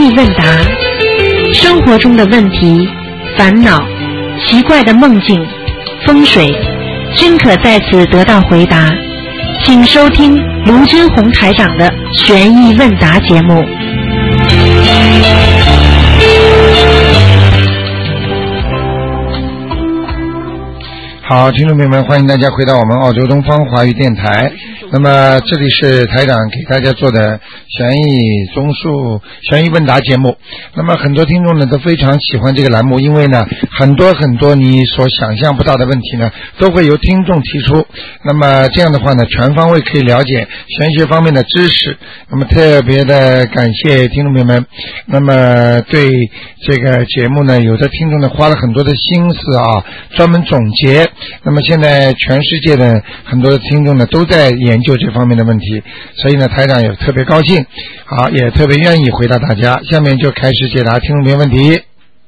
意问答，生活中的问题、烦恼、奇怪的梦境、风水，均可在此得到回答。请收听卢军红台长的悬疑问答节目。 好，听众朋友们，欢迎大家回到我们澳洲东方华语电台。那么这里是台长给大家做的悬疑问答节目。那么很多听众呢都非常喜欢这个栏目，因为呢很多你所想象不到的问题呢都会由听众提出。那么这样的话呢，全方位可以了解玄学方面的知识。那么特别的感谢听众朋友们。那么对这个节目呢，有的听众呢花了很多的心思啊，专门总结。那么现在全世界的很多的听众呢都在研究这方面的问题，所以呢台长也特别高兴，好，也特别愿意回答大家。下面就开始解答听众朋友问题。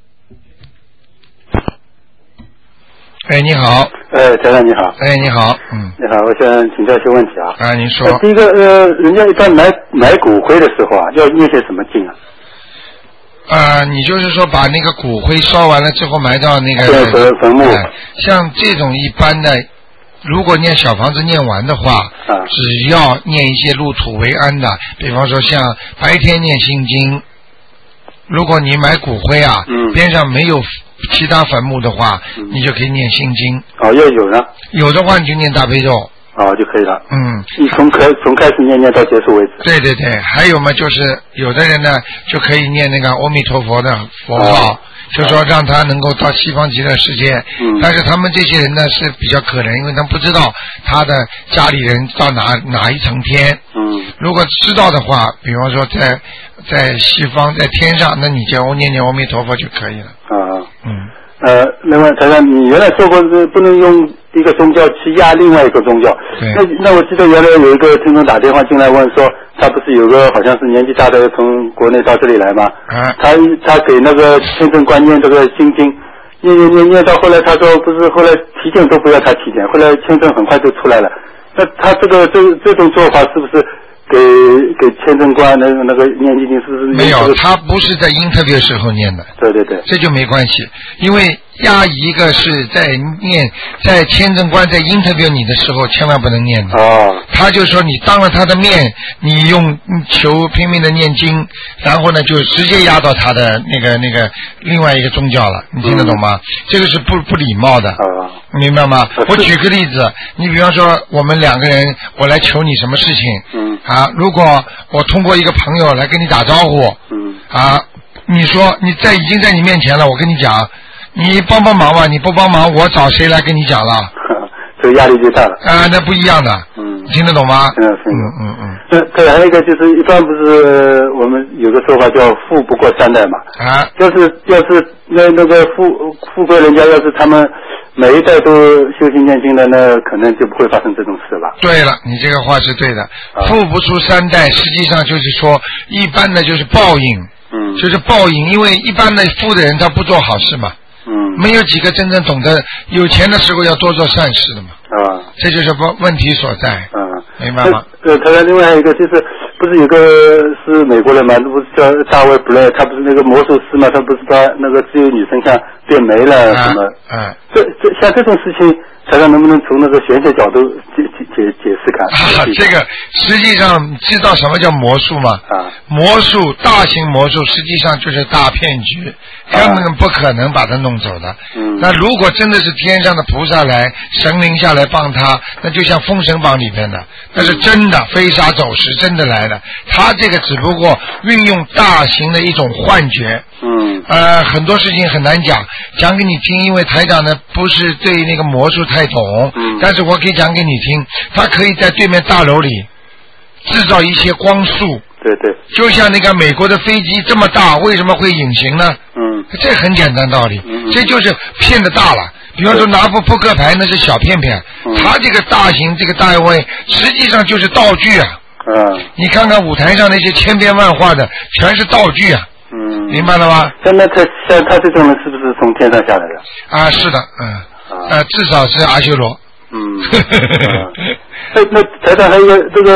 哎，你好。 台长你好。 哎，你好。 你好，我想请教一些问题啊。 您说。 第一个人家一般买骨灰的时候啊，要念些什么经啊？ 你就是说把那个骨灰烧完了之后埋到那个坟墓。 像这种一般的，如果念小房子念完的话，只要念一些入土为安的，比方说像白天念心经。如果你买骨灰啊，边上没有其他坟墓的话，你就可以念心经。 要有呢？ 有的话你就念大悲咒。 就可以了。 你从开始念到结束为止。 对，还有嘛，就是有的人呢就可以念那个阿弥陀佛的佛号，就说让他能够到西方极乐世界。但是他们这些人呢是比较可怜，因为他不知道他的家里人到哪一层天。如果知道的话，比方说在西方在天上，那你就念阿弥陀佛就可以了。 另外台长，你原来说过是不能用一个宗教去压另外一个宗教。那我记得原来有一个听众打电话进来问说，他不是有个好像是年纪大的从国内到这里来吗？他给那个签证官念这个心经，念到后来他说不是，后来体检都不要他体检，后来签证很快就出来了。那他这种做法是不是给签证官那个念经是不是没有？他不是在interview时候念的。对，这就没关系，因为压一个是在签证官在interview你的时候千万不能念的。他就说你当了他的面，你用求拼命的念经，然后呢就直接压到他的那个另外一个宗教了，你听得懂吗？这个是不礼貌的。明白吗？我举个例子，你比方说我们两个人，我来求你什么事情，如果我通过一个朋友来跟你打招呼，你说你已经在你面前了，我跟你讲，你帮忙吧，你不帮忙，我找谁来跟你讲了？ 这个压力就大了。 那不一样的。听得懂吗？ 对，还有一个就是一般不是我们有个说法叫富不过三代嘛。要是那个富贵人家，要是他们每一代都修行念经的，那可能就不会发生这种事吧。 对了，你这个话是对的。富不出三代，实际上就是说一般的就是报应。就是报应，因为一般的富的人他不做好事嘛。没有几个真正懂得有钱的时候要多做善事的嘛。这就是问题所在。明白吗？ 他另外一个就是不是有个是美国人嘛，不是叫大卫布莱，他不是那个魔术师嘛，他不是把那个自由女神像变没了什么？像这种事情，台长能不能从那个玄学角度解释看？ 这个实际上知道什么叫魔术吗？魔术，大型魔术实际上就是大骗局，根本不可能把它弄走的。那如果真的是天上的菩萨来，神灵下来帮他，那就像封神榜里面的，那是真的飞沙走石，真的来的。他这个只不过运用大型的一种幻觉。很多事情很难讲给你听，因为台长呢不是对那个魔术太懂，但是我可以讲给你听，他可以在对面大楼里制造一些光束。就像那个美国的飞机这么大，为什么会隐形呢？这很简单道理。这就是骗得大了。比方说拿副扑克牌那是小骗骗，他这个大型这个单位实际上就是道具啊。你看看舞台上那些千变万化的全是道具啊。明白了吗？ 那像他这种人是不是从天上下来的？ 是的。至少是阿修罗。 那台长还有一个这个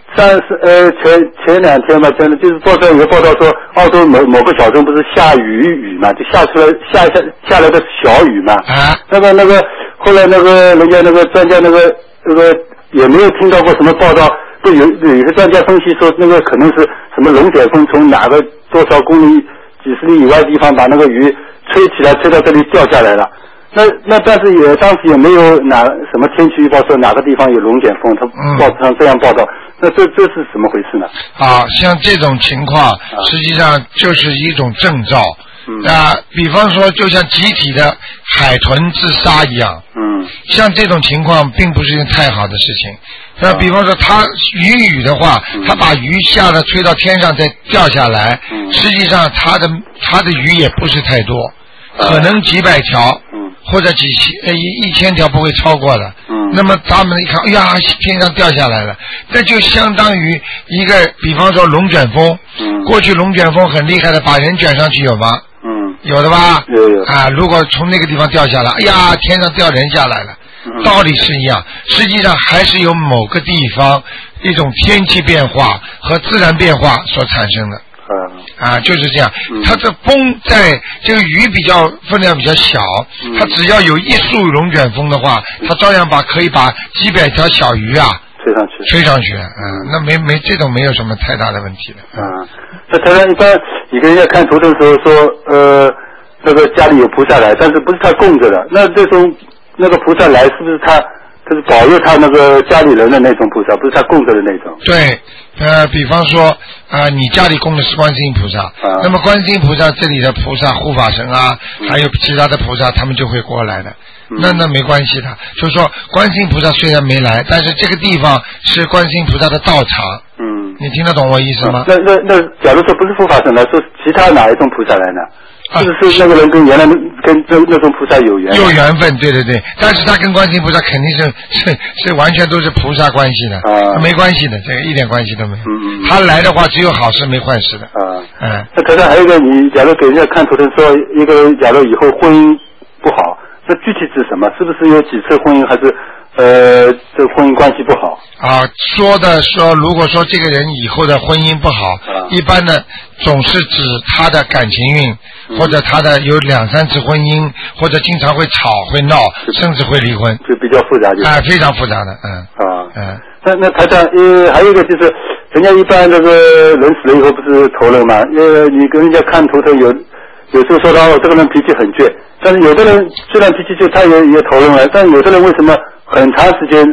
前2天吧，真的就是报道有个报道说，澳洲某个小镇不是下雨嘛，就下来个小雨嘛。那个后来那个人家那个专家那个也没有听到过什么报道，都有些专家分析说那个可能是什么龙卷风从哪个多少公里几十里以外的地方把那个雨吹起来，吹到这里掉下来了。那但是当时也没有什么天气预报说哪个地方有龙卷风，他报纸上这样报道，那这是怎么回事呢？ 像这种情况，实际上就是一种征兆。比方说，就像集体的海豚自杀一样。像这种情况并不是一件太好的事情。那比方说，它雨的话，它把鱼下的吹到天上再掉下来，实际上它的鱼也不是太多，可能几百条。或者1000条不会超过的。那么他们一看，哎呀，天上掉下来了，那就相当于一个，比方说龙卷风。过去龙卷风很厉害的，把人卷上去有吗？有的吧？ 有。 如果从那个地方掉下来，哎呀，天上掉人下来了，道理是一样。实际上还是由某个地方一种天气变化和自然变化所产生的。就是这样。它这风在这个雨分量比较小，它只要有一束龙卷风的话，它照样可以把几百条小鱼吹上去。那没这种没有什么太大的问题的。 那台湾一般你跟人家看图腾的时候说，那个家里有菩萨来，但是不是他供着的，那这种那个菩萨来是不是他是保佑他那个家里人的那种菩萨，不是他供着的那种？ 对。比方说你家里供的是观世音菩萨，那么观世音菩萨这里的菩萨护法神还有其他的菩萨，他们就会过来的。那没关系的，就是说观世音菩萨虽然没来，但是这个地方是观世音菩萨的道场。你听得懂我意思吗？ 那假如说不是护法神来，说其他哪一种菩萨来呢？是不是那个人跟原来跟那种菩萨有缘？ 有缘分，对。但是他跟观世音菩萨肯定是完全都是菩萨关系的，没关系的，这个一点关系都没有。他来的话只有好事没坏事的。 那可是还有一个，你假如给人家看图腾说一个人假如以后婚姻不好，这具体指什么？是不是有几次婚姻，还是这婚姻关系不好？ 说如果说这个人以后的婚姻不好，一般的总是指他的感情运。或者他的有2-3次婚姻，或者经常会吵会闹，甚至会离婚， 就比较复杂， 非常复杂的。 那台长，还有一个就是，人家一般这个人死了以后不是投人嘛？你跟人家看图腾有时候说到这个人脾气很倔，但是有的人虽然脾气倔，他也投人了，但有的人为什么很长时间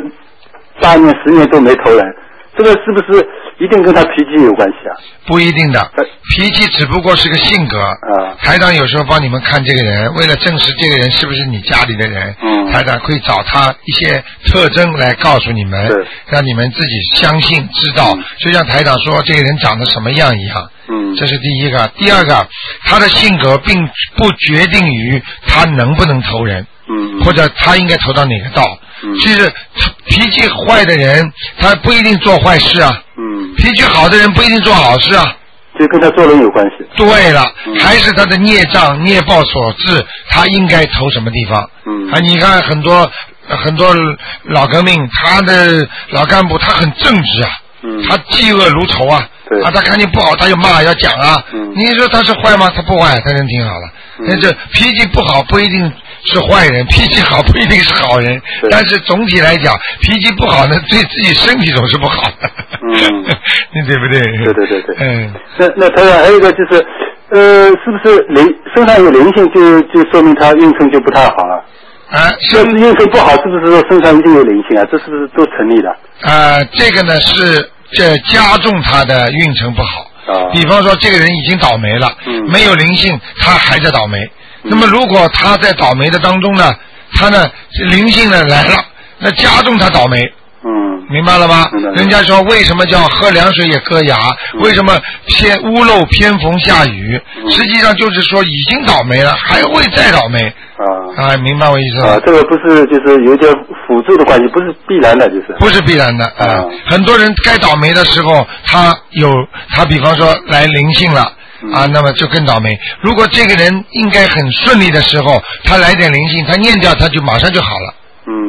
8年10年都没投人？这个是不是一定跟他脾气有关系啊？ 不一定的，脾气只不过是个性格。台长有时候帮你们看这个人，为了证实这个人是不是你家里的人，台长会找他一些特征来告诉你们，让你们自己相信知道，就像台长说这个人长得什么样一样。这是第一个。第二个，他的性格并不决定于他能不能投人，或者他应该投到哪个道。其实脾气坏的人他不一定做坏事啊，脾气好的人不一定做好事啊， 就跟他做人有关系。 对了，还是他的孽障孽报所致，他应该投什么地方。你看很多老革命，他的老干部他很正直啊，他嫉恶如仇啊，他看见不好他就骂要讲啊。你说他是坏吗？他不坏，他人挺好的。但是脾气不好不一定是坏人，脾气好不一定是好人，但是总体来讲，脾气不好呢，对自己身体总是不好的。你对不对？ 对。那台长还有一个就是，是不是身上有灵性就说明他运程就不太好了？要是运程不好，是不是说身上一定有灵性啊？这是不是都成立的？ 这个呢是加重他的运程不好。比方说这个人已经倒霉了，没有灵性，他还在倒霉。那么如果他在倒霉的当中呢，他呢灵性呢来了，那加重他倒霉。明白了吗？人家说为什么叫喝凉水也硌牙？为什么屋漏偏逢下雨？实际上就是说已经倒霉了，还会再倒霉。明白我意思吗？ 这个不是就是有点辅助的关系，不是必然的，就是不是必然的。很多人该倒霉的时候，他比方说来灵性了。那么就更倒霉。如果这个人应该很顺利的时候，他来点灵性，他念掉他就马上就好了。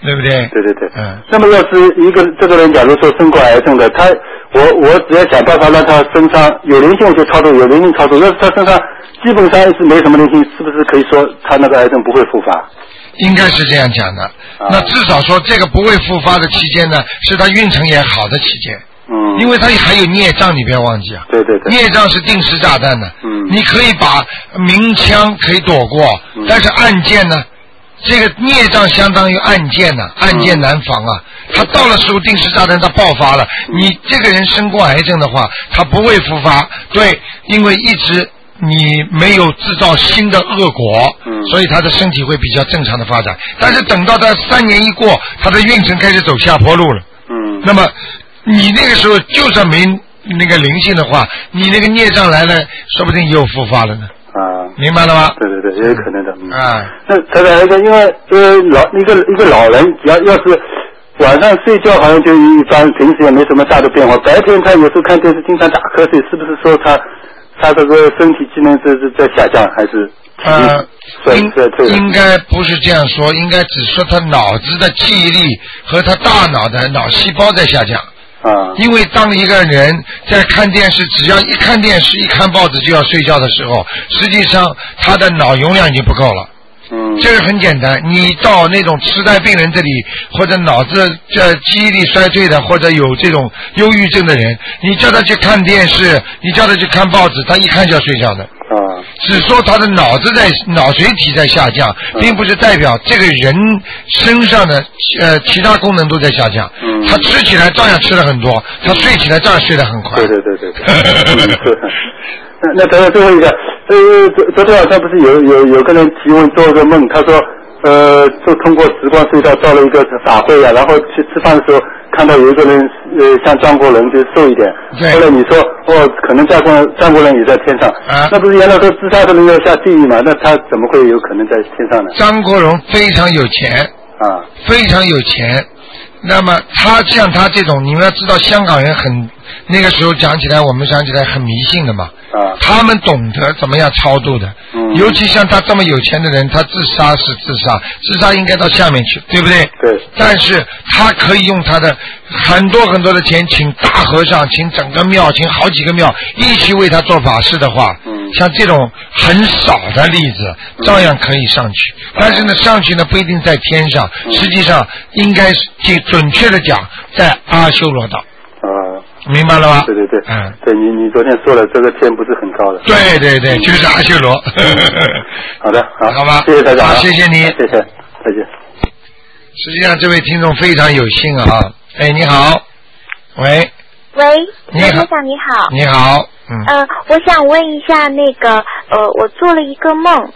对不对？ 对对对。那么要是这个人假如说生过癌症的，我只要想办法让他身上有灵性我就超度，有灵性超度。要是他身上基本上是没什么灵性，是不是可以说他那个癌症不会复发？ 应该是这样讲的。那至少说这个不会复发的期间呢，是他运程也好的期间。因为他还有孽障，你不要忘记啊。 对对对。 孽障是定时炸弹的。你可以把明枪可以躲过，但是暗箭呢？这个孽障相当于暗箭呐，暗箭难防啊。他到了时候定时炸弹，他爆发了。你这个人生过癌症的话，他不会复发。对，因为一直你没有制造新的恶果，所以他的身体会比较正常的发展。但是等到他3年一过，他的运程开始走下坡路了。那么你那个时候就算没那个灵性的话，你那个孽障来了，说不定又复发了呢。明白了吗？ 对对对，也有可能的。那再来一个，因为一个老人，要是晚上睡觉好像就一般，平时也没什么大的变化。白天他有时候看电视经常打瞌睡，是不是说他这个身体机能是在下降，还是应该不是这样说，应该只说他脑子的记忆力和他大脑的脑细胞在下降。因为当一个人在看电视，只要一看电视一看报纸就要睡觉的时候，实际上他的脑容量已经不够了。这个很简单，你到那种痴呆病人这里，或者脑子记忆力衰退的，或者有这种忧郁症的人，你叫他去看电视，你叫他去看报纸，他一看就要睡觉的。只说他的脑髓体在下降，并不是代表这个人身上的其他功能都在下降。他吃起来照样吃了很多，他睡起来照样睡得很快。 对对对对对。那再来最后一个，昨天晚上不是有个人提问做个梦，他说就通过时光隧道到了一个法会啊，然后去吃饭的时候看到有一个人像张国荣就瘦一点，后来你说可能张国荣也在天上，那不是原来说自杀的人要下地狱嘛？那他怎么会有可能在天上呢？ 张国荣非常有钱非常有钱。那么像他这种，你们要知道香港人那个时候讲起来，我们想起来很迷信的嘛。他们懂得怎么样超度的。尤其像他这么有钱的人，他自杀是自杀，自杀应该到下面去，对不对？ 对。 但是他可以用他的很多很多的钱，请大和尚，请整个庙，请好几个庙一起为他做法事的话，像这种很少的例子，照样可以上去。但是呢，上去呢不一定在天上，实际上应该是准确的讲，在阿修罗道。明白了吗？ 对对对，对你昨天说了，这个天不是很高的。 对对对，就是阿修罗。 好的， 好吧， 谢谢大家， 谢谢你， 谢谢，再见。 实际上，这位听众非常有幸啊！哎，你好，喂，你好， 你好， 你好， 我想问一下那个我做了一个梦。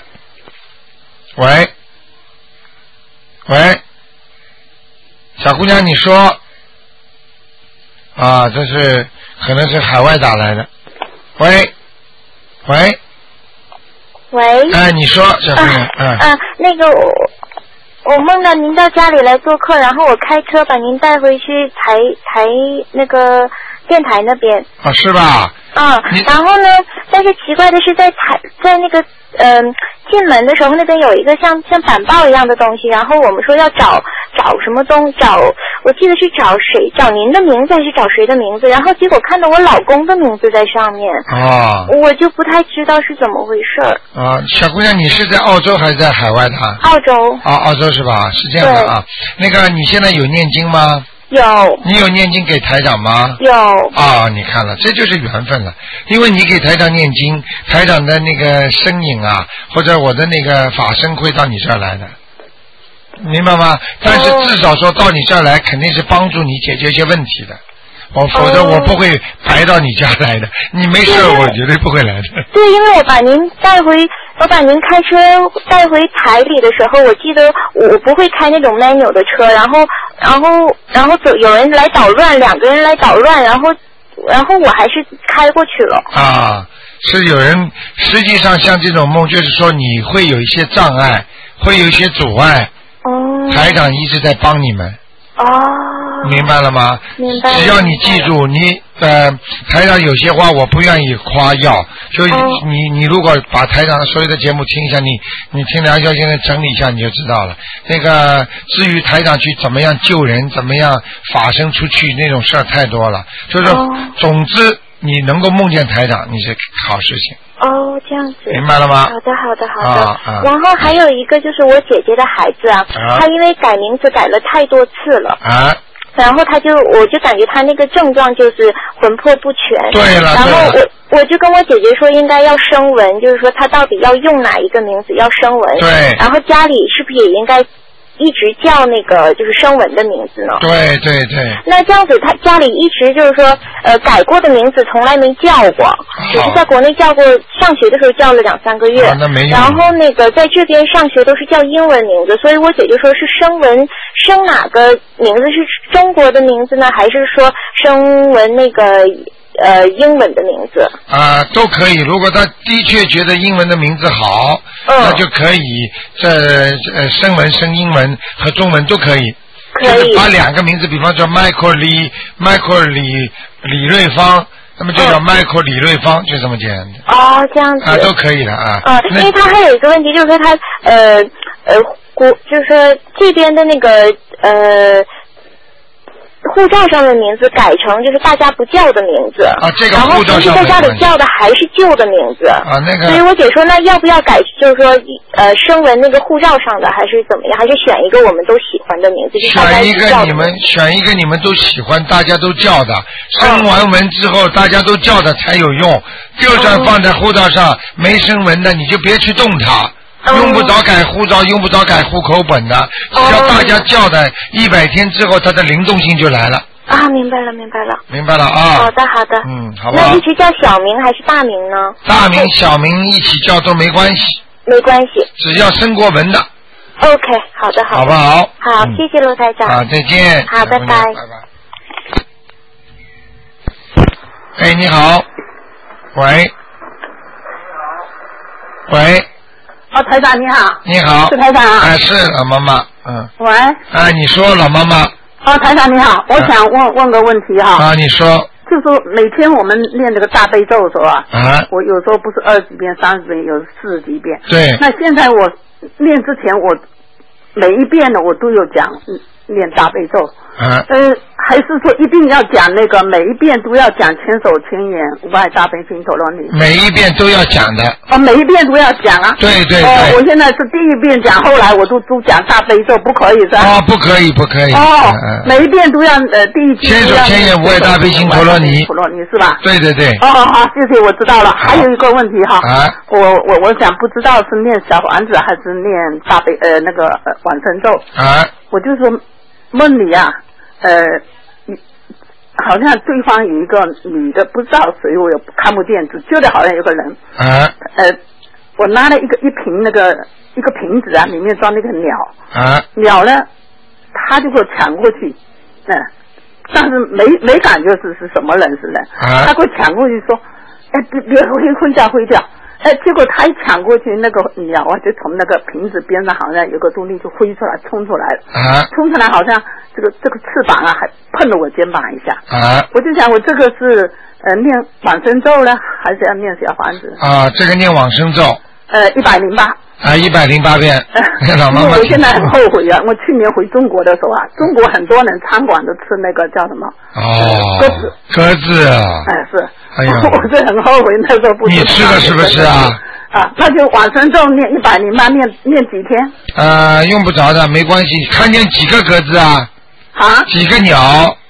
喂，小姑娘，你说。这是可能是海外打来的。喂，你说，小姑娘。 那个我梦到您到家里来做客，然后我开车把您带回去台那个电台那边。 是吧？ 然后呢，但是奇怪的是在那个进门的时候，那边有一个像板报一样的东西，然后我们说要找什么我记得是找您的名字还是找谁的名字，然后结果看到我老公的名字在上面。我就不太知道是怎么回事。 小姑娘，你是在澳洲还是在海外的？ 澳洲。 澳洲是吧？是这样的啊。那个你现在有念经吗？ 有。 你有念经给台长吗？ 有。 你看了，这就是缘分了。因为你给台长念经，台长的那个身影啊，或者我的那个法身会到你这儿来的，明白吗？但是至少说到你这儿来，肯定是帮助你解决一些问题的。否则我不会排到你家来的。你没事，我绝对不会来的。 对，因为我把您开车带回台里的时候，我记得我不会开那种 manual 的车，然后有人来捣乱，2个人来捣乱，然后我还是开过去了。 是有人，实际上像这种梦，就是说你会有一些障碍，会有一些阻碍。台长一直在帮你们。 明白了吗？ 明白了。 只要你记住，你台上有些话我不愿意夸耀，就你如果把台上所有的节目听一下，你听梁霄先生整理一下，你就知道了。那个至于台上去怎么样救人，怎么样法身出去那种事儿太多了，就是总之你能够梦见台长，你是好事情。 哦，这样子。 明白了吗？ 好的，好的，好的。然后还有一个就是我姐姐的孩子啊，他因为改名字改了太多次了。然后我就感觉他那个症状就是魂魄不全。 对了。 然后我就跟我姐姐说应该要声纹，就是说他到底要用哪一个名字要声纹。 对。 然后家里是不是也应该一直叫那个就是声纹的名字呢？ 对对对。 那这样子他家里一直就是说改过的名字从来没叫过，只是在国内叫过，上学的时候叫了2-3个月。 那没用。 然后那个在这边上学都是叫英文名字，所以我姐就说是声纹生哪个名字，是中国的名字呢，还是说声纹那个英文的名字？ 都可以。如果他的确觉得英文的名字好，那就可以声纹、声英文和中文都可以。可以。就是把2个名字，比方说 Michael 李瑞芳，那么就叫 Michael 李瑞芳，就这么简单的。 哦，这样子。 都可以的啊。 因为他还有一个问题，就是说他就是说这边的那个护照上的名字改成就是大家不叫的名字这个护照上然后在家里叫的还是旧的名字那个。 所以我姐说那要不要改，就是说声纹那个护照上的，还是怎么样，还是选一个我们都喜欢的名字，就大家一起叫的。 选一个你们都喜欢大家都叫的，声完纹之后大家都叫的才有用。就算放在护照上没声纹的，你就别去动它。用不着改护照，用不着改户口本的，只要大家叫的100天之后，它的灵动性就来了。 明白了，明白了。 明白了啊。 好的，好的。 好吧。 那一直叫小名还是大名呢？ 大名、小名一起叫都没关系。 没关系。 只要生过文的。 OK， 好的，好的。 好不好？ 好，谢谢罗台长。 好，再见。 好，拜拜。 拜拜。你好。喂。喂。 台长你好。 你好。 是台长啊。 是老妈妈。 喂。 你说老妈妈。 台长你好，我想问个问题哈。 你说。 就是每天我们练这个大悲咒的时候我有时候不是20几遍、30遍，有40几遍。 对。 那现在我练之前，我每一遍呢我都有讲念大悲咒。还是说一定要讲那个每一遍都要讲千手千眼无碍大悲心陀罗尼？ 每一遍都要讲的。 每一遍都要讲啊。 对对对。 我现在是第一遍讲，后来我都讲大悲咒，不可以是吧？ 不可以不可以。 每一遍都要第一句千手千眼无碍大悲心陀罗尼。 陀罗尼是吧？ 对对对。 好，谢谢，我知道了。还有一个问题哈。我想不知道是念小房子还是念大悲那个往生咒。我就说梦里好像对方有一个女的，不知道谁，我也看不见，只觉得好像有个人。我拿了一瓶那个一个瓶子里面装那个鸟。鸟呢，他就给我抢过去，但是没感觉是什么人似的。他给我抢过去说，别挥掉。结果他一抢过去，那个鸟就从那个瓶子边上好像有个东西就飞出来，冲出来了。冲出来好像这个翅膀还碰了我肩膀一下。我就想我这个是念往生咒呢，还是要念小房子？ 这个念往生咒。 108。 108遍。老妈妈。 我现在很后悔啊！我去年回中国的时候中国很多人餐馆都吃那个叫什么？鸽子。是。哎呀，我是很后悔那时候不。你吃了是不是啊？ 那就往生咒念108，念几天？ 用不着的，没关系。看见几个鸽子啊？几个鸟？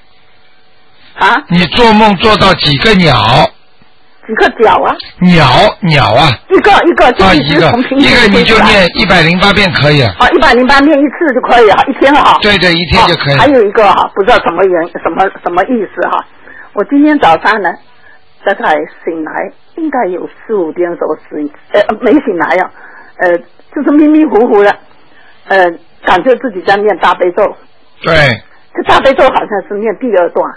你做梦做到几个鸟？ 几个脚啊？ 鸟啊！ 一个一个你就念108遍可以。 108念一次就可以一天对对，一天就可以。 还有一个不知道什么意思我今天早上呢，大概醒来应该有4、5点时候没醒来就是迷迷糊糊的，感觉自己在念大悲咒。 对。 这大悲咒好像是念第2段，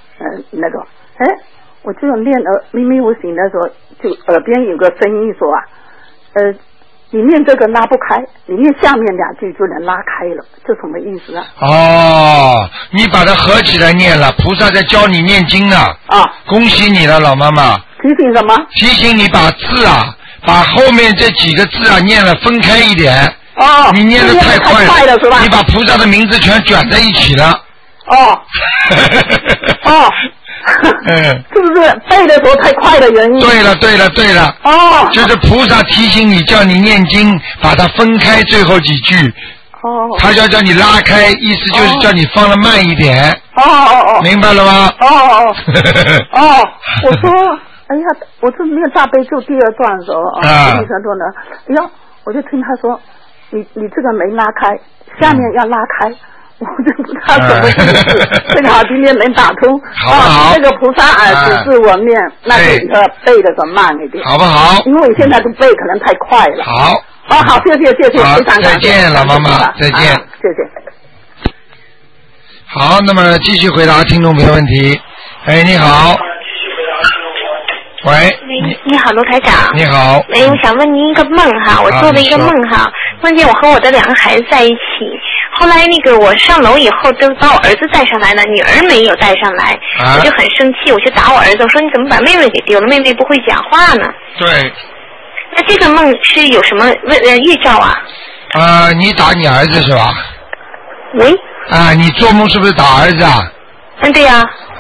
我就念迷迷糊醒的时候，就耳边有个声音说你念这个拉不开，你念下面2句就能拉开了，这什么意思啊？ 你把它合起来念了，菩萨在教你念经呢。 啊， 恭喜你了，老妈妈。 提醒什么？ 提醒你把字啊，把后面这几个字啊念了分开一点。 哦。 你念的太快了是吧？ 你把菩萨的名字全卷在一起了。 哦。哦。是不是背的时候太快的原因？ 对了。 哦。 就是菩萨提醒你，叫你念经，把它分开最后几句。 哦。 他要叫你拉开，意思就是叫你放得慢一点。 哦。 明白了吗？ 哦。我说，哎呀，我这念大悲咒第2段的时候啊，第3段呢，哎呀，我就听他说，你这个没拉开，下面要拉开。我就不知道什么意思，正好今天能打通。 好。 这个菩萨指示我念，那就背的就慢一点， 好不好？ 因为现在的背可能太快了。 好。 好，谢谢，非常感谢。 再见，老妈妈，再见。 谢谢。 好，那么继续回答听众朋友问题。哎，你好。喂。 你好，卢台长。 你好。 哎，我想问您一个梦哈，我做了一个梦哈，梦见我和我的2个孩子在一起。后来我上楼以后都把我儿子带上来了，女儿没有带上来，我就很生气，我去打我儿子，我说你怎么把妹妹给丢了？妹妹不会讲话呢。 对。 那这个梦是有什么预兆啊？ 你打你儿子是吧？ 喂。 你做梦是不是打儿子啊？ 对呀。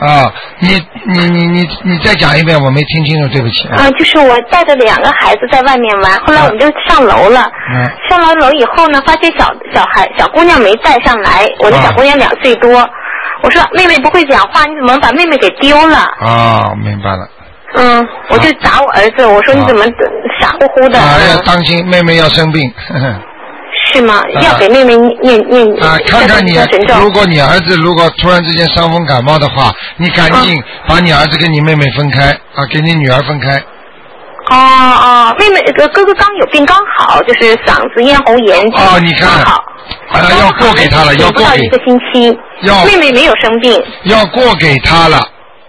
你再讲一遍，我没听清楚，对不起。 就是我带着2个孩子在外面玩，后来我们就上楼了。上了楼以后呢，发现小姑娘没带上来，我的小姑娘2岁多。我说妹妹不会讲话，你怎么把妹妹给丢了？ 明白了。 我就打我儿子，我说你怎么傻乎乎的？ 要当心，妹妹要生病。 是吗？要给妹妹念看看你，如果你儿子突然之间伤风感冒的话，你赶紧把你儿子跟你妹妹分开给你女儿分开。 妹妹哥哥刚有病，刚好就是嗓子咽喉炎。 你看。好。要过给他了，要过给。 不到1个星期。妹妹没有生病。要过给他了。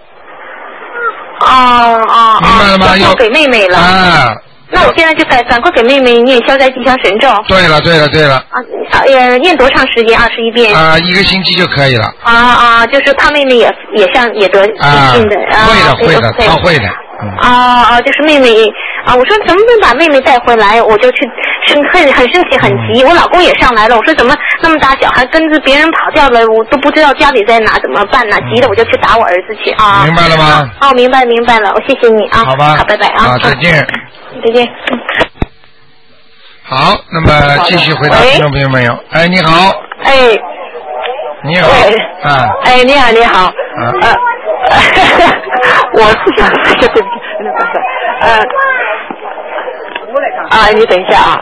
明白了吗？ 要过给妹妹了。那我现在就赶快给妹妹念消灾吉祥神咒。 对了。 念多长时间？21遍。 1个星期就可以了。 就是怕妹妹也得病的。 会的，她会的。 就是妹妹我说怎么能把妹妹带回来？我就去很生气很急。我老公也上来了，我说怎么那么大小孩跟着别人跑掉了，我都不知道家里在哪，怎么办呢？急的我就去打我儿子去明白了吗？ 明白了，我谢谢你好吧。 好，拜拜再见。 再见。 好，那么继续回答听众朋友们。你好。你好。 你好。我是想对不起，你等一下啊。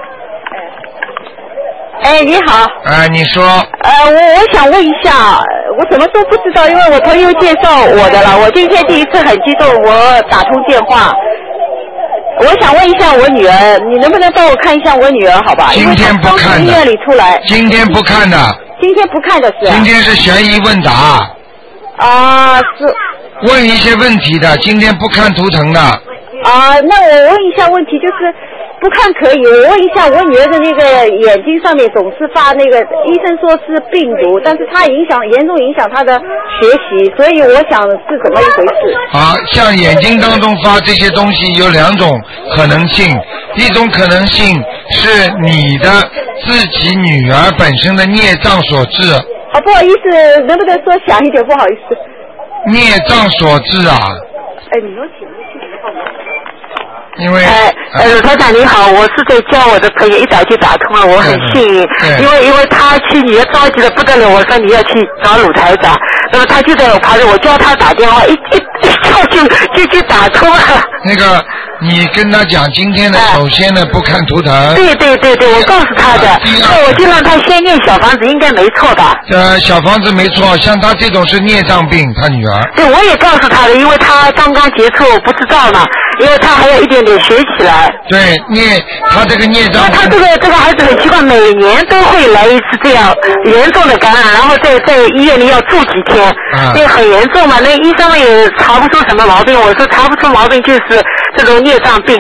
你好。 你说。 我想问一下，我什么都不知道，因为我朋友介绍我的了，我今天第一次很激动，我打通电话。我想问一下我女儿，你能不能帮我看一下我女儿好吧？ 今天不看的。 医院里出来。 今天不看的。 今天不看的是。 今天是悬疑问答。 是。 问一些问题的，今天不看图腾的。 那我问一下问题，就是不看可以，我问一下我女儿的那个眼睛上面总是发那个，医生说是病毒，但是它严重影响她的学习，所以我想是怎么一回事？ 像眼睛当中发这些东西有2种可能性，一种可能性是你的自己女儿本身的孽障所致。 不好意思，能不能说响一点？不好意思。 孽障所致你能请号码？ 因为台长你好，我是在教我的朋友一早就打通了，我很幸运，因为他去女儿着急的不得了，我说你要去找鲁台长，那么他就在我旁边，我叫他打电话，一跳就打通了。 那个你跟他讲今天的首先呢不看图腾。 对，我告诉他的，那我就让他先念小房子，应该没错吧？ 小房子没错，像他这种是孽障病，他女儿。 对，我也告诉他的，因为他刚刚接触，不知道嘛。因为他还有一点点学起来。 对，他这个孽障。 他这个孩子很奇怪，每年都会来一次这样严重的感染，然后在医院里要住几天，那很严重嘛。那医生也查不出什么毛病，我说查不出毛病就是这种孽障病嘛。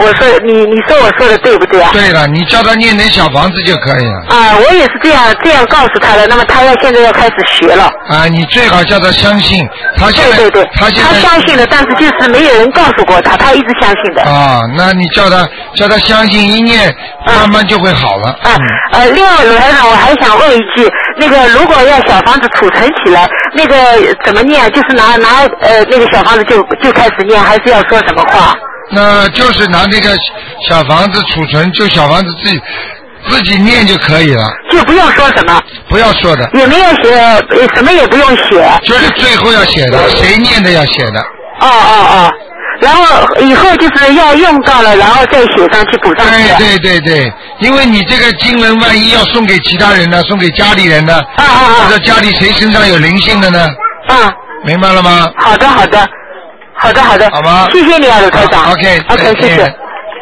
我说你说我说的对不对啊？ 对了，你叫他念点小房子就可以了。 啊，我也是这样告诉他的。那么他现在要开始学了。 啊，你最好叫他相信。他现在对，他相信了，但是就是没有人告诉过他，他一直相信的。 啊，那你叫他相信，一念慢慢就会好了。 另外卢台长，我还想问一句，那个如果要小房子储存起来，那个怎么念？就是拿那个小房子就开始念，还是要说什么话？ 那就是拿那个小房子储存，就小房子自己念就可以了， 就不用说什么， 不要说的， 也没有写，什么也不用写， 就是最后要写的，谁念的要写的。 然后以后就是要用到了，然后再写上去补上去。 对，因为你这个经文万一要送给其他人呢，送给家里人呢，或者家里谁身上有灵性的呢？明白了吗？ 好的， 好吧， 谢谢你啊，卢台长。 OK， 谢谢。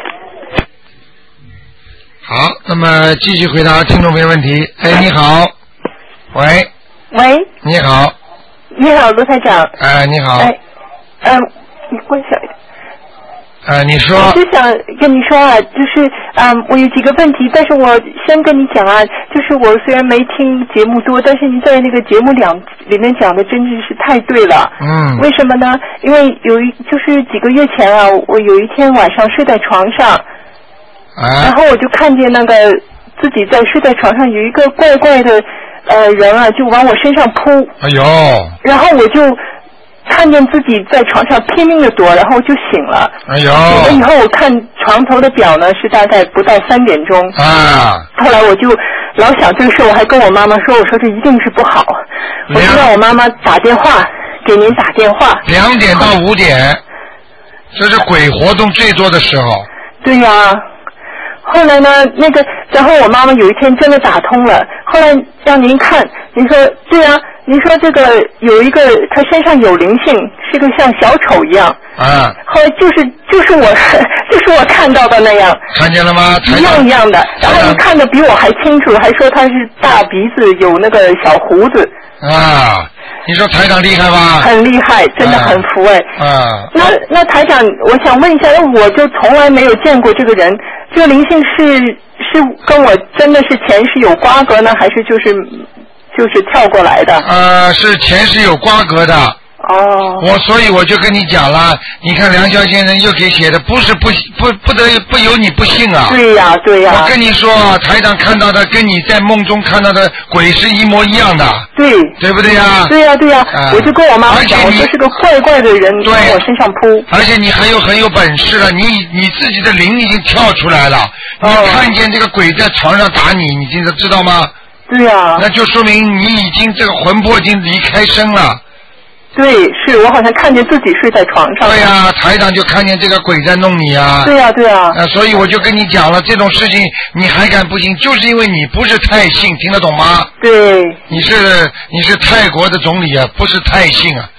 好，那么继续回答听众朋友问题。哎，你好，喂，你好， 卢台长。 哎，你好。 你关小一点。 你说。 我就想跟你说啊，就是我有几个问题，但是我先跟你讲啊，就是我虽然没听节目多，但是你在那个节目里面讲的真是太对了。为什么呢？因为就是几个月前啊，我有一天晚上睡在床上，然后我就看见那个自己睡在床上有一个怪怪的人啊，就往我身上扑。 哎呦！ 然后我就看见自己在床上拼命的躲，然后就醒了。 哎呦！ 醒了以后我看床头的表呢是大概不到3点钟。后来我就老想这个事，我还跟我妈妈说，我说这一定是不好，我就让我妈妈打电话给您打电话。 2点到5点，这是鬼活动最多的时候。对呀。后来呢，然后我妈妈有一天真的打通了，后来让您看，您说对啊，您说这个有一个他身上有灵性，是个像小丑一样。后来就是我看到的那样。 看见了吗？ 一样的，然后您看的比我还清楚，还说他是大鼻子，有那个小胡子。 你说台长厉害吧？ 很厉害，真的很服哎。那台长，我想问一下，我就从来没有见过这个人，这个灵性是跟我真的是前世有瓜葛呢，还是就是跳过来的？ 是前世有瓜葛的。所以我就跟你讲了，你看梁霄先生又给写的，不由你不信啊。 对呀。 我跟你说，台长看到的跟你在梦中看到的鬼是一模一样的。对不对呀？ 对呀。我就跟我妈妈讲，我说是个怪怪的人往我身上扑。 而且你很有本事了，你自己的灵已经跳出来了，你看见这个鬼在床上打你，你现在知道吗？ 对呀。 那就说明你已经这个魂魄已经离开身了。 对，是我好像看见自己睡在床上。 对呀，台长就看见这个鬼在弄你啊。 对呀。 所以我就跟你讲了，这种事情你还敢不信，就是因为你不是太信，听得懂吗？ 对。 你是泰国的总理啊，不是太信啊。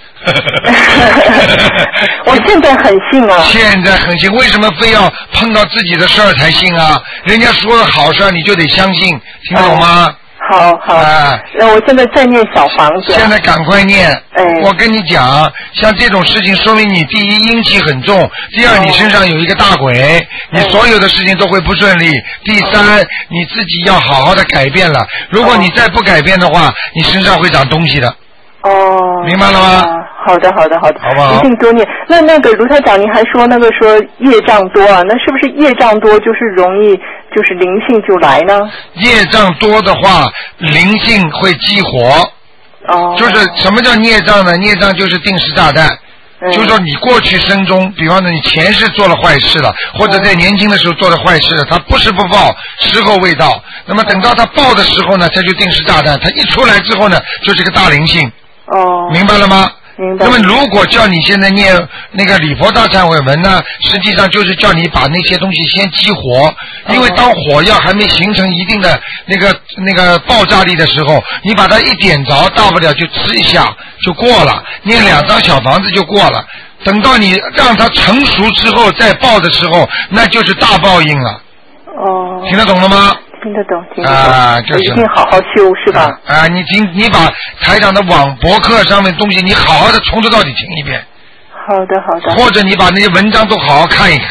我现在很信啊。 现在很信，为什么非要碰到自己的事儿才信啊？人家说的好事你就得相信，听得懂吗？ 好，我现在在念小房子。 现在赶快念。我跟你讲，像这种事情，说明你第一阴气很重，第二你身上有一个大鬼，你所有的事情都会不顺利。第三，你自己要好好的改变了。如果你再不改变的话，你身上会长东西的。明白了吗？ 好的，好不好？一定多念。那个卢台长，您还说说业障多啊？那是不是业障多就是容易就是灵性就来呢？ 业障多的话，灵性会激活。就是什么叫孽障呢？孽障就是定时炸弹。就是说你过去生中，比方说你前世做了坏事了，或者在年轻的时候做了坏事了，他不是不报，时候未到。那么等到他报的时候呢，他就定时炸弹。他一出来之后呢，就是个大灵性。明白了吗？ 明白。 那么如果叫你现在念那个礼佛大忏悔文呢，实际上就是叫你把那些东西先激活，因为当火药还没形成一定的那个爆炸力的时候，你把它一点着，大不了就呲一下就过了，念2张小房子就过了。等到你让它成熟之后再爆的时候，那就是大报应了。听得懂了吗？ 听得懂， 就是一定好好修，是吧？ 你把台长的博客上面东西，你好好的从头到底听一遍。 好的。 或者你把那些文章都好好看一看。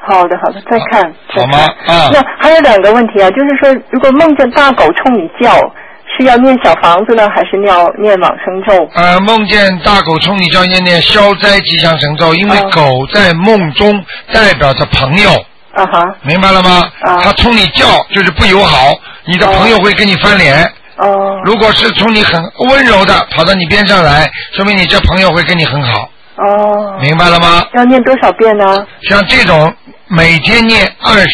好的，再看。 好吗？啊。 那还有2个问题啊，就是说，如果梦见大狗冲你叫，是要念小房子呢，还是要念往生咒？ 梦见大狗冲你叫，念消灾吉祥神咒，因为狗在梦中代表着朋友。 啊哈。 明白了吗？它冲你叫就是不友好，你的朋友会跟你翻脸。如果是冲你很温柔的跑到你边上来，说明你这朋友会跟你很好。明白了吗？ 要念多少遍呢？ 像这种每天念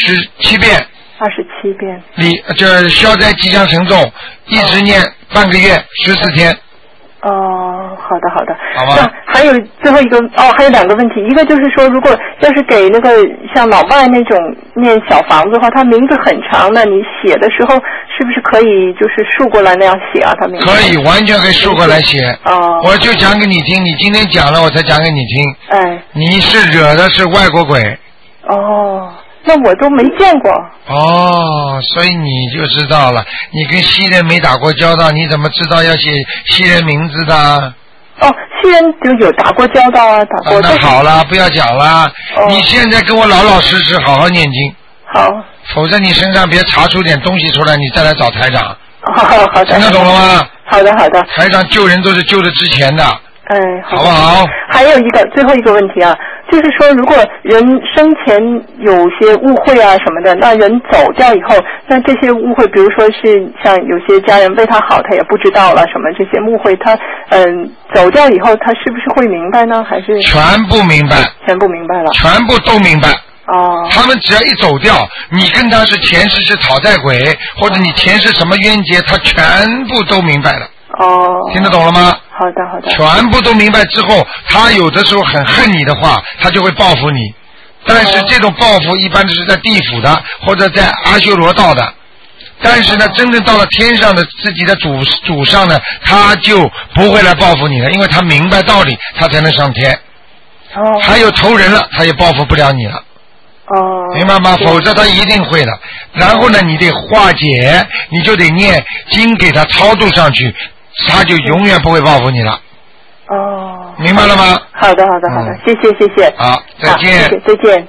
27遍。 27遍。 就是消灾吉祥神咒，一直念半个月14天。 好的。 好吧。 那还有最后一个还有2个问题，一个就是说，如果要是给那个像老外那种念小房子的话，他名字很长的，你写的时候是不是可以就是竖过来那样写啊？他名字可以，完全可以竖过来写。我就讲给你听，你今天讲了我才讲给你听。你是惹的是外国鬼。 那我都没见过。 所以你就知道了，你跟西人没打过交道，你怎么知道要写西人名字的？ 西人就有打过交道啊，打过。 那好了，不要讲了。你现在跟我老老实实好好念经。 好。 否则你身上别查出点东西出来，你再来找台长。 好的。 听得懂了吗？ 好的。 台长救人都是救的之前的。 好不好？ 还有最后一个问题啊，就是说，如果人生前有些误会啊什么的，那人走掉以后，那这些误会，比如说是像有些家人为他好，他也不知道了什么这些误会，他走掉以后，他是不是会明白呢？还是全部明白？ 全部明白了。 全部都明白。他们只要一走掉，你跟他是前世是讨债鬼，或者你前世什么冤结，他全部都明白了。听得懂了吗？ 好的。 全部都明白之后，他有的时候很恨你的话，他就会报复你。但是这种报复一般都是在地府的，或者在阿修罗道的。但是呢，真正到了天上的自己的主上呢，他就不会来报复你了，因为他明白道理，他才能上天。还有仇人了，他也报复不了你了。明白吗？否则他一定会的。然后呢，你得化解，你就得念经给他超度上去，他就永远不会报复你了。明白了吗？ 好的，谢谢。 好，再见。 再见。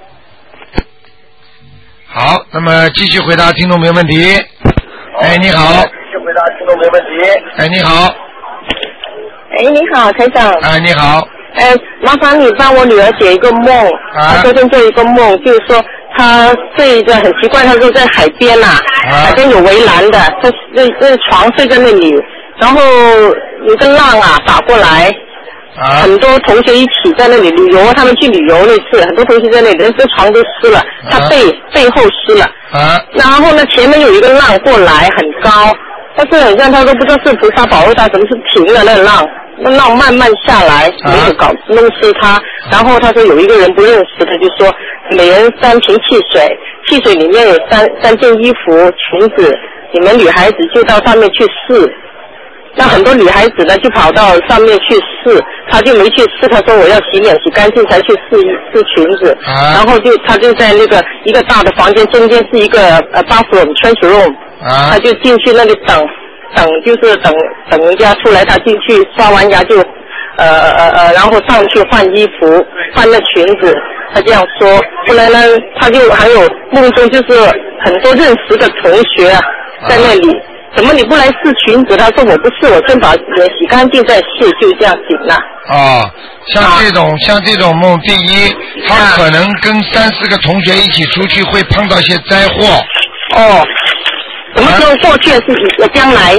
好，那么继续回答听众没问题。你好。继续回答听众没问题。你好。 你好，台长。 你好。 麻烦你帮我女儿解一个梦。她昨天做一个梦，就是说她睡着很奇怪，她说在海边海边有围栏的，那床睡在那里，然后有个浪打过来，很多同学一起在那里旅游，他们去旅游那次，很多同学在那里，这床都湿了，她背后湿了。然后呢，前面有一个浪过来，很高，但是很像他都不知道是菩萨保佑他，怎么是停了那个浪。那浪慢慢下来，没有弄湿他。然后他说有一个人不认识，他就说每人3瓶汽水，汽水里面有三件衣服、裙子，你们女孩子就到上面去试。那很多女孩子呢就跑到上面去试，他就没去试，他说我要洗脸洗干净才去试裙子。然后他就在那个一个大的房间，中间是一个bathroom change room，他就进去那里等就是等人家出来，他进去刷完牙就然后上去换衣服，换那裙子，他这样说。后来呢，他就还有梦中就是很多认识的同学在那里，怎么你不来试裙子？他说我不是，我先把脸洗干净再试，就这样行了。 像这种梦，第一，他可能跟3、4个同学一起出去会碰到一些灾祸。 什么时候过去是将来？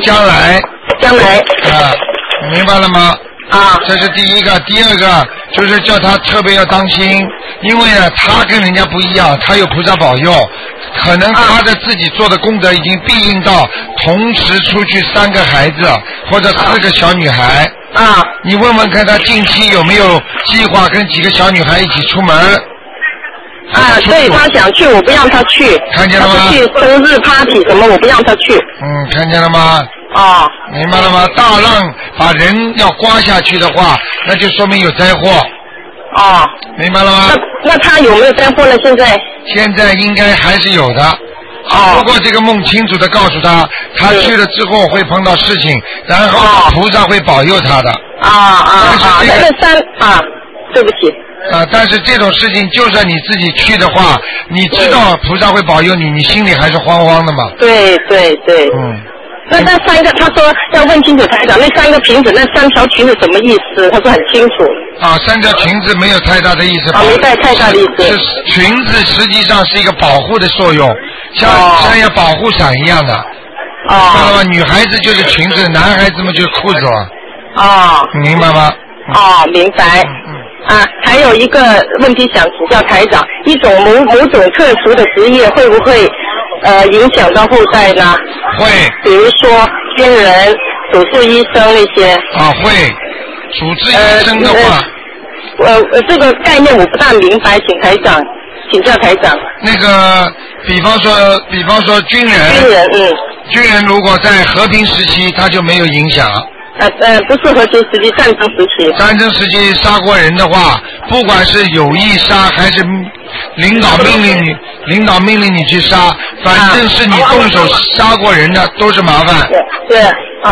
明白了吗？这是第一个。第二个就是叫他特别要当心，因为呢，他跟人家不一样，他有菩萨保佑，可能他的自己做的功德已经庇应到同时出去3个孩子或者4个小女孩。你问问看他近期有没有计划跟几个小女孩一起出门？ 对，他想去，我不让他去。 看见了吗？ 他去生日 party 什么，我不让他去。 看见了吗？明白了吗？大浪把人要刮下去的话，那就说明有灾祸。明白了吗？ 那他有没有灾祸呢？ 现在应该还是有的。不过这个梦清楚的告诉他，他去了之后会碰到事情，然后菩萨会保佑他的。 对不起。 但是这种事情，就算你自己去的话，你知道菩萨会保佑你，你心里还是慌慌的嘛。 对。那3个，他说要问清楚台长，那3个瓶子，那3条裙子什么意思？他说很清楚。 3条裙子没有太大的意思。 没带太大的意思。 是裙子实际上是一个保护的作用，像保护伞一样的。知道吗？女孩子就是裙子，男孩子们就是裤子了。明白吗？ 明白。还有一个问题想请教台长，一种某种特殊的职业会不会影响到后代呢？ 会。 比如说军人、主治医生那些。 会。主治医生的话。 这个概念我不大明白，请教台长。 那个，比方说军人。军人如果在和平时期，他就没有影响。 不是和平时期，战争时期。 战争时期杀过人的话，不管是有意杀还是领导命令你去杀，反正是你动手杀过人的，都是麻烦。 对。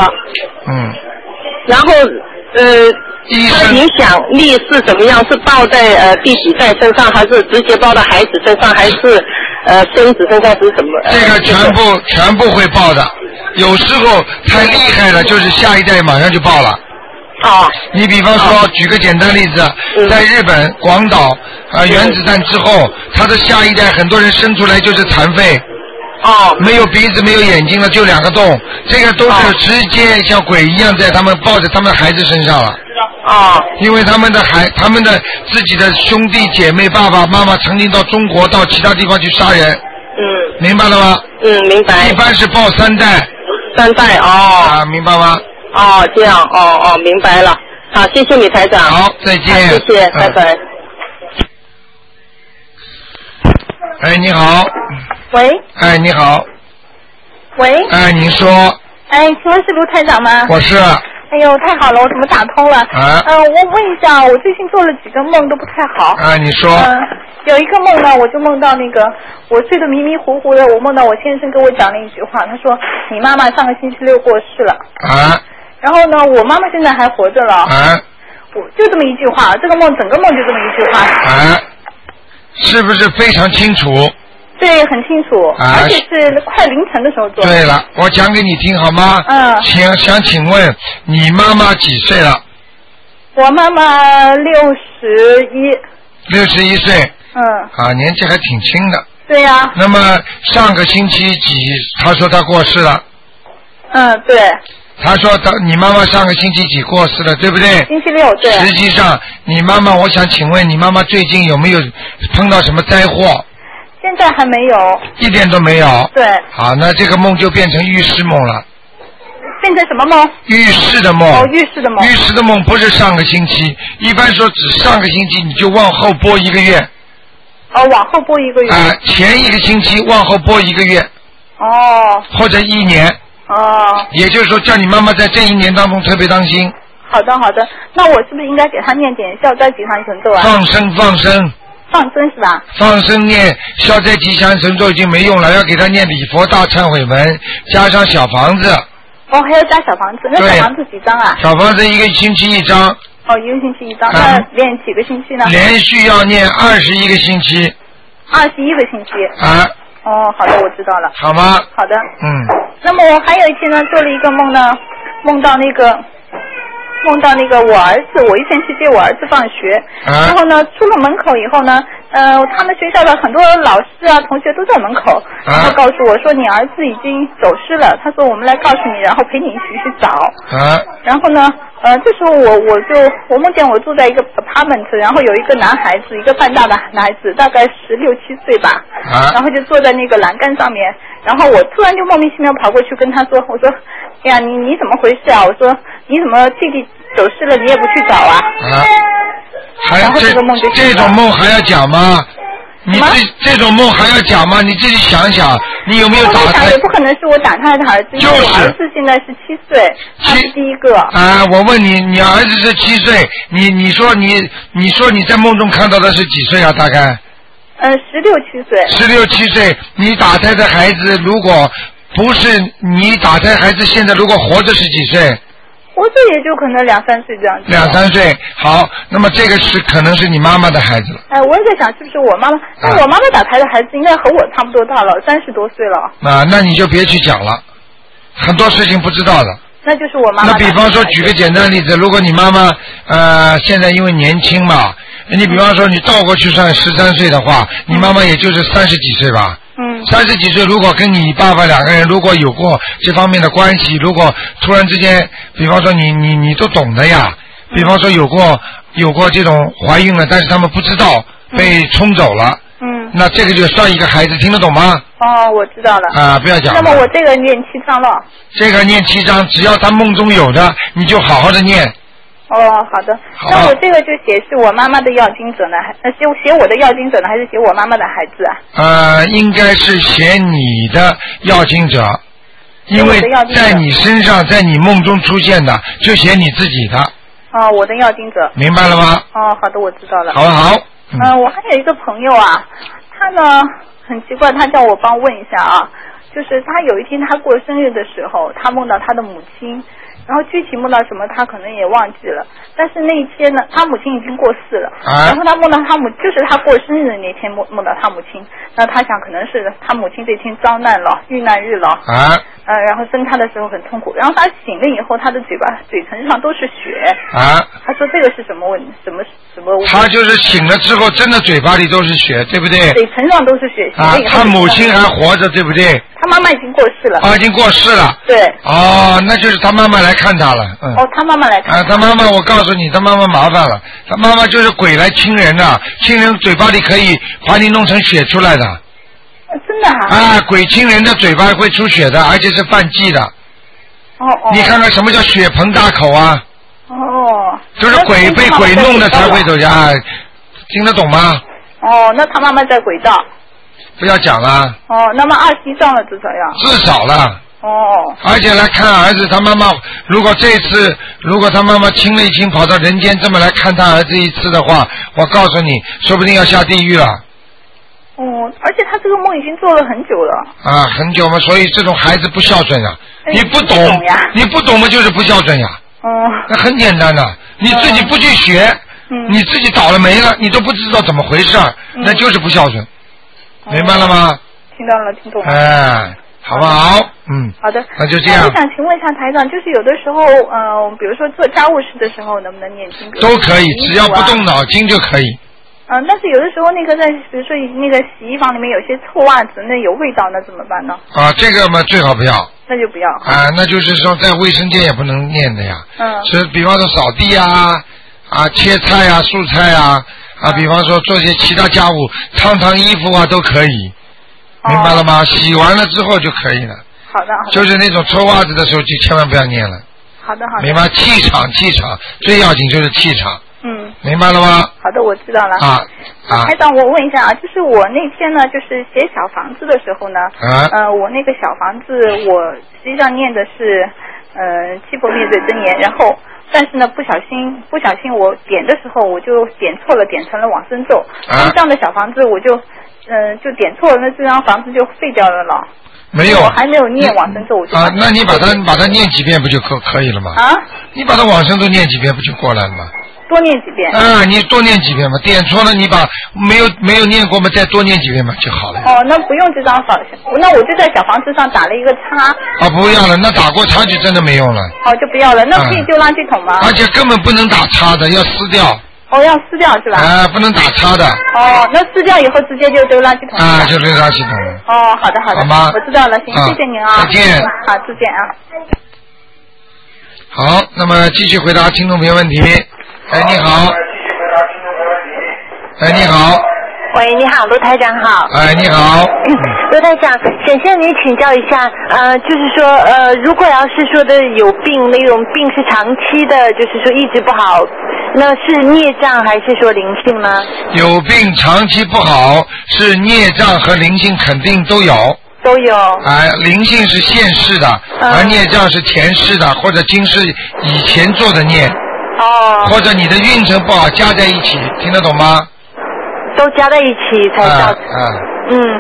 然后它的影响力是怎么样？是报在第几代身上，还是直接报到孩子身上，还是孙子身上，是什么？ 这个全部会报的。有时候太厉害了，就是下一代马上就报了。你比方说，举个简单例子，在日本广岛原子弹之后，他的下一代很多人生出来就是残废。没有鼻子没有眼睛了，就2个洞，这个都是直接像鬼一样在他们抱着他们的孩子身上了。因为他们的自己的兄弟姐妹爸爸妈妈曾经到中国到其他地方去杀人。明白了吗？ 明白。 一般是报3代。 3代明白吗？ 这样明白了。好，谢谢你台长。 好，再见。 谢谢，拜拜。 你好。 喂。 你好。 喂。 您说。 请问是卢台长吗？ 我是。 哎呦，太好了，我怎么打通了？我问一下，我最近做了几个梦都不太好。 你说。 有一个梦呢，我就梦到那个我睡得迷迷糊糊的，我梦到我先生跟我讲了一句话，他说你妈妈上个星期6过世了。然后呢，我妈妈现在还活着了。我就这么一句话，这个梦整个梦就这么一句话。 是不是非常清楚？ 对，很清楚，而且是快凌晨的时候做的。 对了，我讲给你听好吗？想请问你妈妈几岁了？ 我妈妈61。 61岁。年纪还挺轻的。 对呀。 那么上个星期几，他说他过世了。 对。 他说你妈妈上个星期几过世了，对不对？ 星期6，对。 实际上，你妈妈，我想请问你妈妈最近有没有碰到什么灾祸？ 现在还没有。 一点都没有。 对。 好，那这个梦就变成预示梦了。 变成什么梦？ 预示的梦。 预示的梦。 预示的梦不是上个星期，一般说只上个星期，你就往后拨1个月。 往后拨1个月。 前一个星期往后拨1个月。或者1年。也就是说，叫你妈妈在这1年当中特别当心。 好的，好的。那我是不是应该给她念点消灾吉祥神咒啊？ 放生。 放生是吧？ 放生念消灾吉祥神咒已经没用了，要给她念礼佛大忏悔文，加上小房子。 还要加小房子？那小房子几张啊？ 小房子1个星期1张。 1个星期1张，那连几个星期呢？ 连续要念21个星期。 21个星期。好的，我知道了。 好吗？ 好的。那么我还有一天呢，做了一个梦呢，梦到那个我儿子，我以前去接我儿子放学，然后呢出了门口以后呢，他们学校的很多老师啊同学都在门口，然后告诉我说你儿子已经走失了，他说我们来告诉你，然后陪你一起去找。然后呢这时候我梦见我住在一个 apartment， 然后有一个男孩子，一个半大的男孩子，大概16、17岁吧，然后就坐在那个栏杆上面，然后我突然就莫名其妙跑过去跟他说，我说哎呀你怎么回事啊？我说你怎么弟弟走失了你也不去找啊？然后这个梦就这种梦还要讲吗？你这种梦还要讲吗？你自己想想，你有没有打胎？我想也不可能是我打胎的儿子，因为我儿子现在是7岁，他是第一个。 我问你，你儿子是7岁，你说你在梦中看到的是几岁啊？大概 16、17岁。 16、17岁，你打胎的孩子如果不是你打胎孩子，现在如果活着是几岁？ 我这也就可能2、3岁这样子。 2、3岁，好，那么这个是可能是你妈妈的孩子了。 我也在想是不是我妈妈，但我妈妈打胎的孩子应该和我差不多大了，30多岁了。 那你就别去讲了，很多事情不知道的。 那就是我妈妈。 那比方说举个简单例子，如果你妈妈现在因为年轻嘛，你比方说你倒过去算13岁的话，你妈妈也就是30几岁吧。30几岁，如果跟你爸爸2个人如果有过这方面的关系，如果突然之间，比方说你都懂的呀，比方说有过这种怀孕了，但是他们不知道被冲走了，那这个就算一个孩子，听得懂吗？ 我知道了。 不要讲了。 那么我这个念7章了。 这个念7章，只要他梦中有的，你就好好的念。 好的。那我这个就写是我妈妈的要经者呢，写我的要经者呢，还是写我妈妈的孩子啊？ 应该是写你的要经者，因为在你身上，在你梦中出现的，就写你自己的。 我的要经者。 明白了吗？ 好的，我知道了。 好不好？ 我还有一个朋友啊，他呢很奇怪，他叫我帮问一下啊，就是他有一天他过生日的时候，他梦到他的母亲。然后具体梦到什么他可能也忘记了，但是那一天呢，他母亲已经过世了，然后他梦到就是他过生日的那天梦到他母亲，那他想可能是他母亲这天遭难了，遇难日了，然后生他的时候很痛苦，然后他醒了以后，他的嘴唇上都是血，他说这个是什么问题？什么？ 他就是醒了之后，真的嘴巴里都是血，对不对？ 嘴唇上都是血。 他母亲还活着，对不对？ 他妈妈已经过世了。 已经过世了。 对。 那就是他妈妈来看他了。 他妈妈来看他。 他妈妈，我告诉你，他妈妈麻烦了。他妈妈就是鬼来亲人的，亲人嘴巴里可以把你弄成血出来的。 真的啊？ 鬼亲人的嘴巴会出血的，而且是犯忌的。你看看什么叫血盆大口啊？就是鬼被鬼弄的才会走家，听得懂吗？ 那他妈妈在轨道。 不要讲了。 那么21章了至少要。 至少了。而且来看儿子，他妈妈如果他妈妈亲了一亲，跑到人间这么来看他儿子一次的话，我告诉你，说不定要下地狱了。 而且他这个梦已经做了很久了。 很久嘛，所以这种孩子不孝顺呀。你不懂嘛，就是不孝顺呀。那很简单的，你自己不去学，你自己倒了霉了，你都不知道怎么回事，那就是不孝顺，明白了吗？ 听到了，听懂了。 好不好？ 好的， 那就这样。 我想请问一下台长，就是有的时候，比如说做家务事的时候，能不能念经？ 都可以，只要不动脑筋就可以。 但是有的时候那个在，比如说那个洗衣房里面有些臭袜子，那有味道，那怎么办呢？ 这个嘛最好不要。 那就不要。 那就是说在卫生间也不能念的呀。是比方说扫地切菜蔬菜比方说做些其他家务，烫衣服都可以。明白了吗？洗完了之后就可以了。 好的。 就是那种臭袜子的时候，就千万不要念了。 好的。 明白？气场最要紧就是气场。明白了吗？ 好的，我知道了。台长，我问一下就是我那天呢，就是写小房子的时候呢，我那个小房子我实际上念的是七佛灭罪真言，然后但是呢不小心我点的时候我就点错了，点成了往生咒，这样的小房子我就点错了，那这张房子就废掉了了。 没有， 我还没有念往生咒，我就那你把它念几遍不就可以了吗？你把它往生咒念几遍不就过来了吗？ 多念几遍。 你多念几遍嘛，点错了你把没有念过嘛，再多念几遍嘛就好了。 那不用这张房，那我就在小房子上打了一个叉。 不要了，那打过叉就真的没用了。 就不要了，那可以丢垃圾桶吗？ 而且根本不能打叉的，要撕掉。 要撕掉是吧？ 不能打叉的。 那撕掉以后直接就丢垃圾桶。 就丢垃圾桶。 好的。 好吗？ 我知道了，行，谢谢您再见。 好，再见啊。 好，那么继续回答听众朋友问题。你好。你好。 喂，你好，卢台长好。 你好。 卢台长，想向您请教一下，就是说，如果要是说的有病，那种病是长期的，就是说一直不好，那是孽障还是说灵性呢？ 有病长期不好，是孽障和灵性肯定都有。 都有。 灵性是现世的，而孽障是前世的，或者今世以前做的孽。或者你的运程不好加在一起，听得懂吗？ 都加在一起才造成。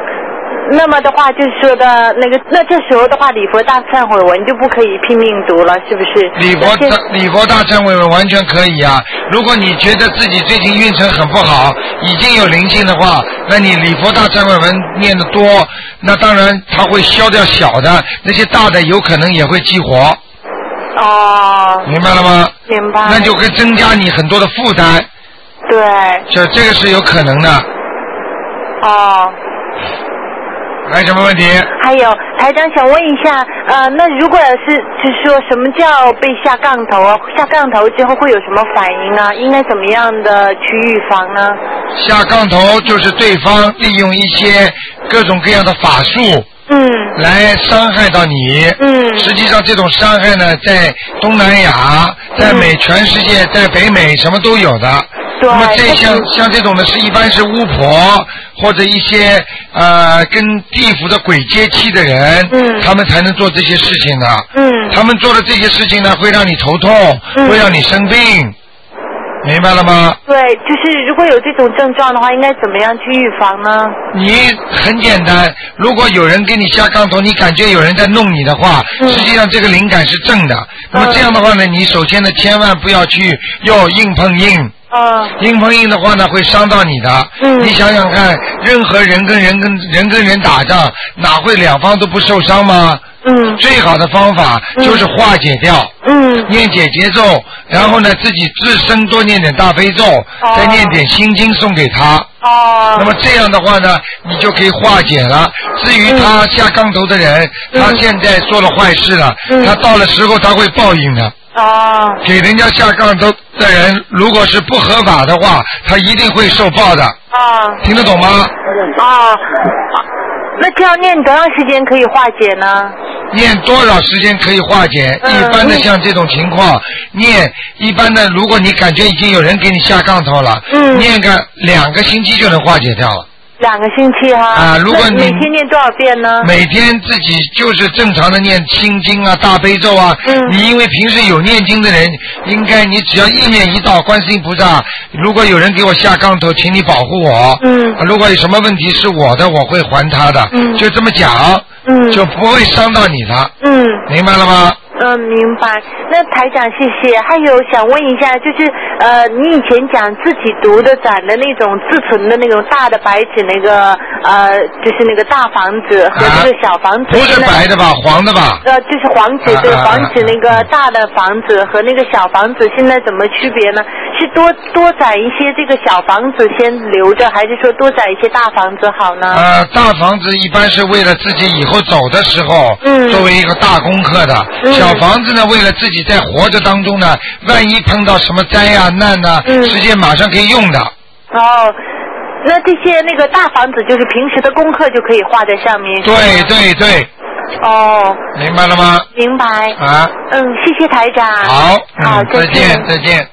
那么的话，就是说的那这时候的话，礼佛大忏悔文就不可以拼命读了，是不是？礼佛大忏悔文完全可以啊。如果你觉得自己最近运程很不好，已经有灵性的话，那你礼佛大忏悔文念得多，那当然它会消掉小的，那些大的有可能也会激活。 哦。明白了吗？ 明白。 那就会增加你很多的负担。 对。 这个是有可能的。 哦。 还有什么问题？ 还有台长想问一下，那如果是说什么叫被下杠头啊？下杠头之后会有什么反应啊？应该怎么样的去预防呢？ 下杠头就是对方利用一些各种各样的法术，来伤害到你。实际上这种伤害呢，在东南亚、在全世界、在北美什么都有的。那么像这种呢，一般是巫婆或者一些跟地府的鬼接气的人，他们才能做这些事情的。他们做的这些事情呢，会让你头痛，会让你生病，明白了吗？ 对，就是如果有这种症状的话，应该怎么样去预防呢？ 你很简单，如果有人给你下杠头，你感觉有人在弄你的话，实际上这个灵感是正的。那么这样的话呢，你首先呢，千万不要去要硬碰硬。硬碰硬的话呢，会伤到你的。你想想看，任何人跟人打仗，哪会两方都不受伤吗？最好的方法就是化解掉。念解结咒，然后呢，自己自身多念点大悲咒，再念点心经送给他。那么这样的话呢，你就可以化解了。至于他下杠头的人，他现在做了坏事了，他到了时候他会报应的。给人家下杠头的人，如果是不合法的话，他一定会受报的。听得懂吗？ 那这样念多长时间可以化解呢？ 念多少时间可以化解？一般的像这种情况，念一般的，如果你感觉已经有人给你下杠头了，念个2个星期就能化解掉了。 2个星期哈。 如果你每天念多少遍呢？ 每天自己就是正常的念心经啊、大悲咒啊。你因为平时有念经的人，应该你只要意念一到，观世音菩萨，如果有人给我下杠头，请你保护我。如果有什么问题是我的，我会还他的。就这么讲。就不会伤到你的。明白了吗？ 明白。那台长谢谢。还有想问一下，就是你以前讲自己读的攒的那种自存的那种大的白纸，那个就是那个大房子和那个小房子。 不是白的吧？黄的吧？ 就是黄纸，对，黄纸那个大的房子和那个小房子现在怎么区别呢？是多攒一些这个小房子先留着，还是说多攒一些大房子好呢？ 大房子一般是为了自己以后走的时候，作为一个大功课的。小房子呢，为了自己在活着当中呢，万一碰到什么灾啊难啊，直接马上可以用的。 那这些那个大房子就是平时的功课就可以画在上面。 对。明白了吗？ 明白。谢谢台长。 好，再见。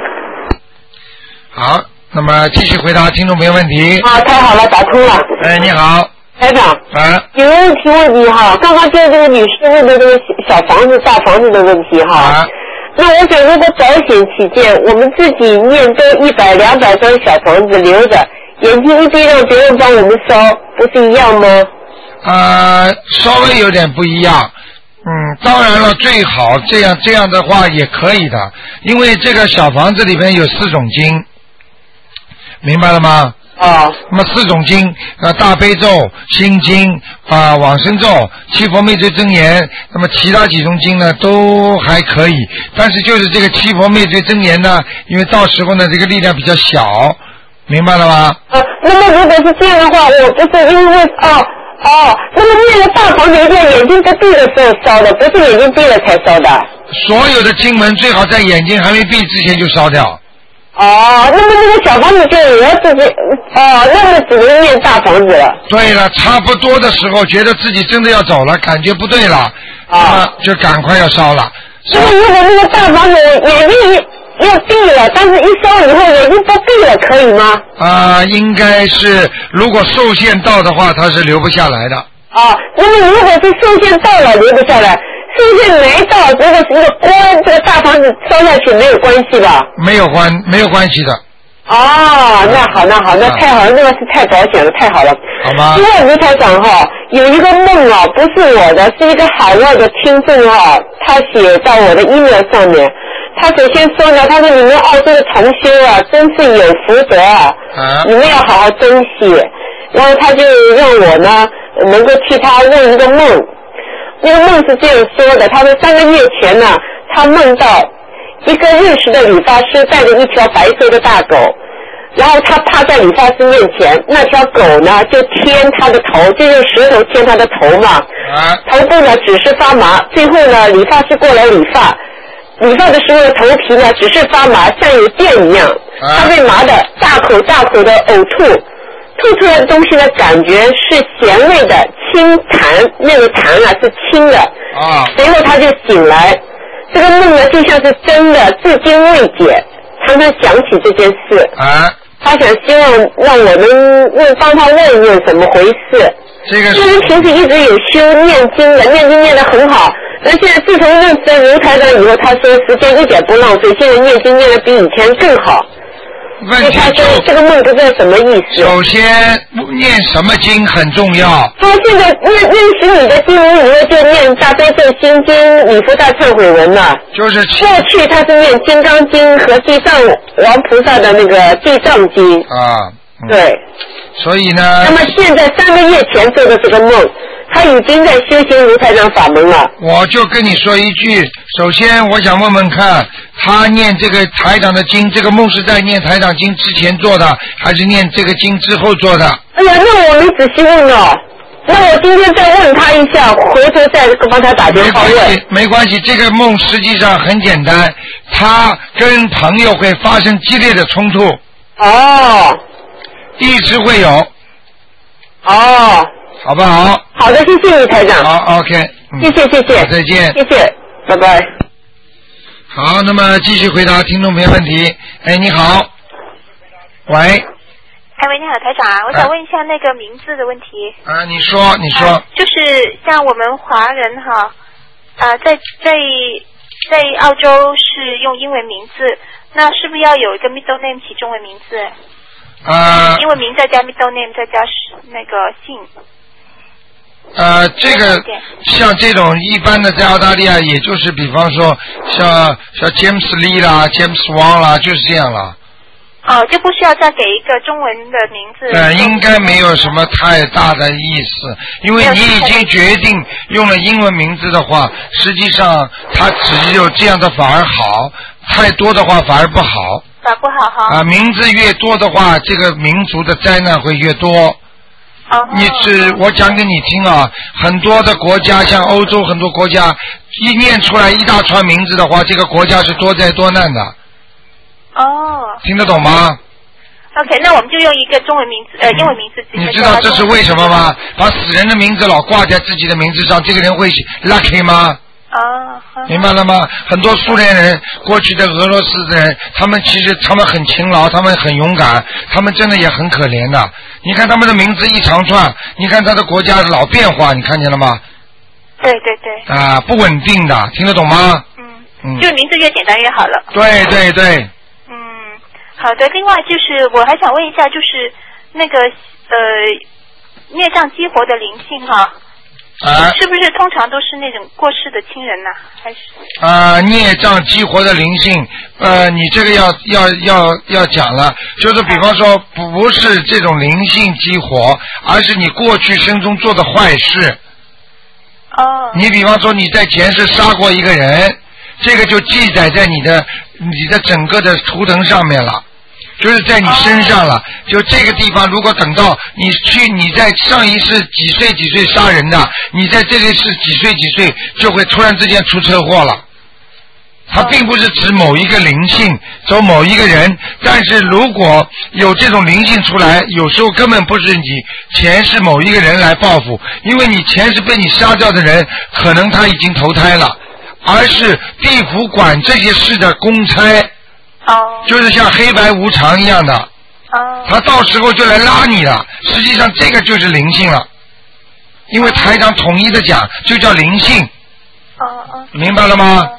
好，那么继续回答听众朋友问题。 太好了，打通了。 你好。 台长，有个问题哈，刚刚就这个女士问的这个小房子、大房子的问题哈。那我想如果保险起见，我们自己念多100、200张小房子留着，眼睛一闭让别人帮我们烧，不是一样吗？ 稍微有点不一样。当然了，最好这样的话也可以的，因为这个小房子里边有4种经，明白了吗？那么4种经，大悲咒、心经往生咒、七佛灭罪真言，那么其他几种经呢都还可以，但是就是这个七佛灭罪真言呢，因为到时候呢这个力量比较小，明白了吗？ 那么如果是这样的话，我不是因为那么念了大房子一定要眼睛不闭的时候烧的，不是眼睛闭了才烧的。 所有的经文最好在眼睛还没闭之前就烧掉。 那么这个小房子就我自己那么只能念大房子了。对了，差不多的时候觉得自己真的要走了，感觉不对了，那么就赶快要烧了。 那么如果那个大房子眼睛要闭了，但是一烧以后眼睛不闭了，可以吗？ 应该是如果受限到的话，它是留不下来的。 那么如果是受限到了留不下来，受限没到，这个光这个大房子烧下去没有关系吧？ 没有关系的。 哦，那好，那太好了，那个是太保险了，太好了。 好吗？ 因为卢台长哈，有一个梦啊，不是我的，是一个海外的听众啊，他写到我的 email 上面。他首先说呢，他说你们澳洲的同修啊，真是有福德啊，你们要好好珍惜。然后他就让我呢，能够替他问一个梦。那个梦是这样说的，他说3个月前呢，他梦到一个认识的理发师带着一条白色的大狗，然后他趴在理发师面前，那条狗呢就舔他的头，就用舌头舔他的头嘛，头部呢只是发麻，最后呢理发师过来理发的时候头皮呢只是发麻，像有电一样，他被麻的大口的呕吐出来的东西呢感觉是咸味的清痰，那个痰啊是清的，随后他就醒来，这个梦呢就像是真的，至今未解，常常想起这件事。他想希望让我能帮他问一问怎么回事。这个人平时一直有修念经的，念得很好。那现在自从认识了卢台长以后，他说时间一点不浪费，现在念经念得比以前更好。 问题他说这个梦不知道什么意思。 首先念什么经很重要。 他现在认识你的经文以后就念大悲咒心经、礼佛大忏悔文了。 就是过去他是念金刚经和地藏王菩萨的那个地藏经。对。 所以呢。 那么现在3个月前做的这个梦，他已经在修行卢台长法门了。 我就跟你说一句，首先我想问问看，他念这个台长的经，这个梦是在念台长经之前做的，还是念这个经之后做的？ 哎呀，那我没仔细问哦。那我今天再问他一下，回头再帮他打电话问。 没关系，这个梦实际上很简单，他跟朋友会发生激烈的冲突。一直会有。好不好？ 好的，谢谢你台长。 好 ，OK。 谢谢。 再见。 谢谢，拜拜。 好，那么继续回答听众朋友问题。哎，你好。喂。 喂，你好，台长，我想问一下那个名字的问题。 你说。 就是像我们华人哈，在澳洲是用英文名字，那是不是要有一个 middle name 起中文名字？英文名再加 middle name 再加那个姓。 这个像这种一般的在澳大利亚，也就是比方说像 James Lee 啦 James Wang 啦，就是这样了。 就不需要再给一个中文的名字。 应该没有什么太大的意思，因为你已经决定用了英文名字的话，实际上它只有这样的反而好，太多的话反而不好。 不好哈。 名字越多的话，这个民族的灾难会越多。我讲给你听啊，很多的国家，像欧洲很多国家，一念出来一大串名字的话，这个国家是多灾多难的。听得懂吗 ？OK， 那我们就用一个中文名字，英文名字。 你知道这是为什么吗？把死人的名字老挂在自己的名字上，这个人会 lucky 吗？明白了吗？很多苏联人，过去的俄罗斯的人，他们很勤劳，他们很勇敢，他们真的也很可怜的。你看他们的名字一长串，你看他的国家老变化，你看见了吗？ 对。 不稳定的，听得懂吗？ 就是名字越简单越好了。 对。 好的。另外就是我还想问一下，就是那个孽障激活的灵性哈。是不是通常都是那种过世的亲人呢？还是孽障激活的灵性，你这个要讲了，就是比方说不是这种灵性激活，而是你过去生中做的坏事。你比方说你在前世杀过一个人，这个就记载在你的整个的图腾上面了。就是在你身上了，就这个地方，如果等到你在上一世几岁杀人的，你在这个世几岁就会突然之间出车祸了。它并不是指某一个灵性走某一个人，但是如果有这种灵性出来，有时候根本不是你前世某一个人来报复，因为你前世被你杀掉的人，可能他已经投胎了，而是地府管这些事的公差。就是像黑白无常一样的，他到时候就来拉你了。实际上这个就是灵性了，因为台长统一的讲就叫灵性。明白了吗？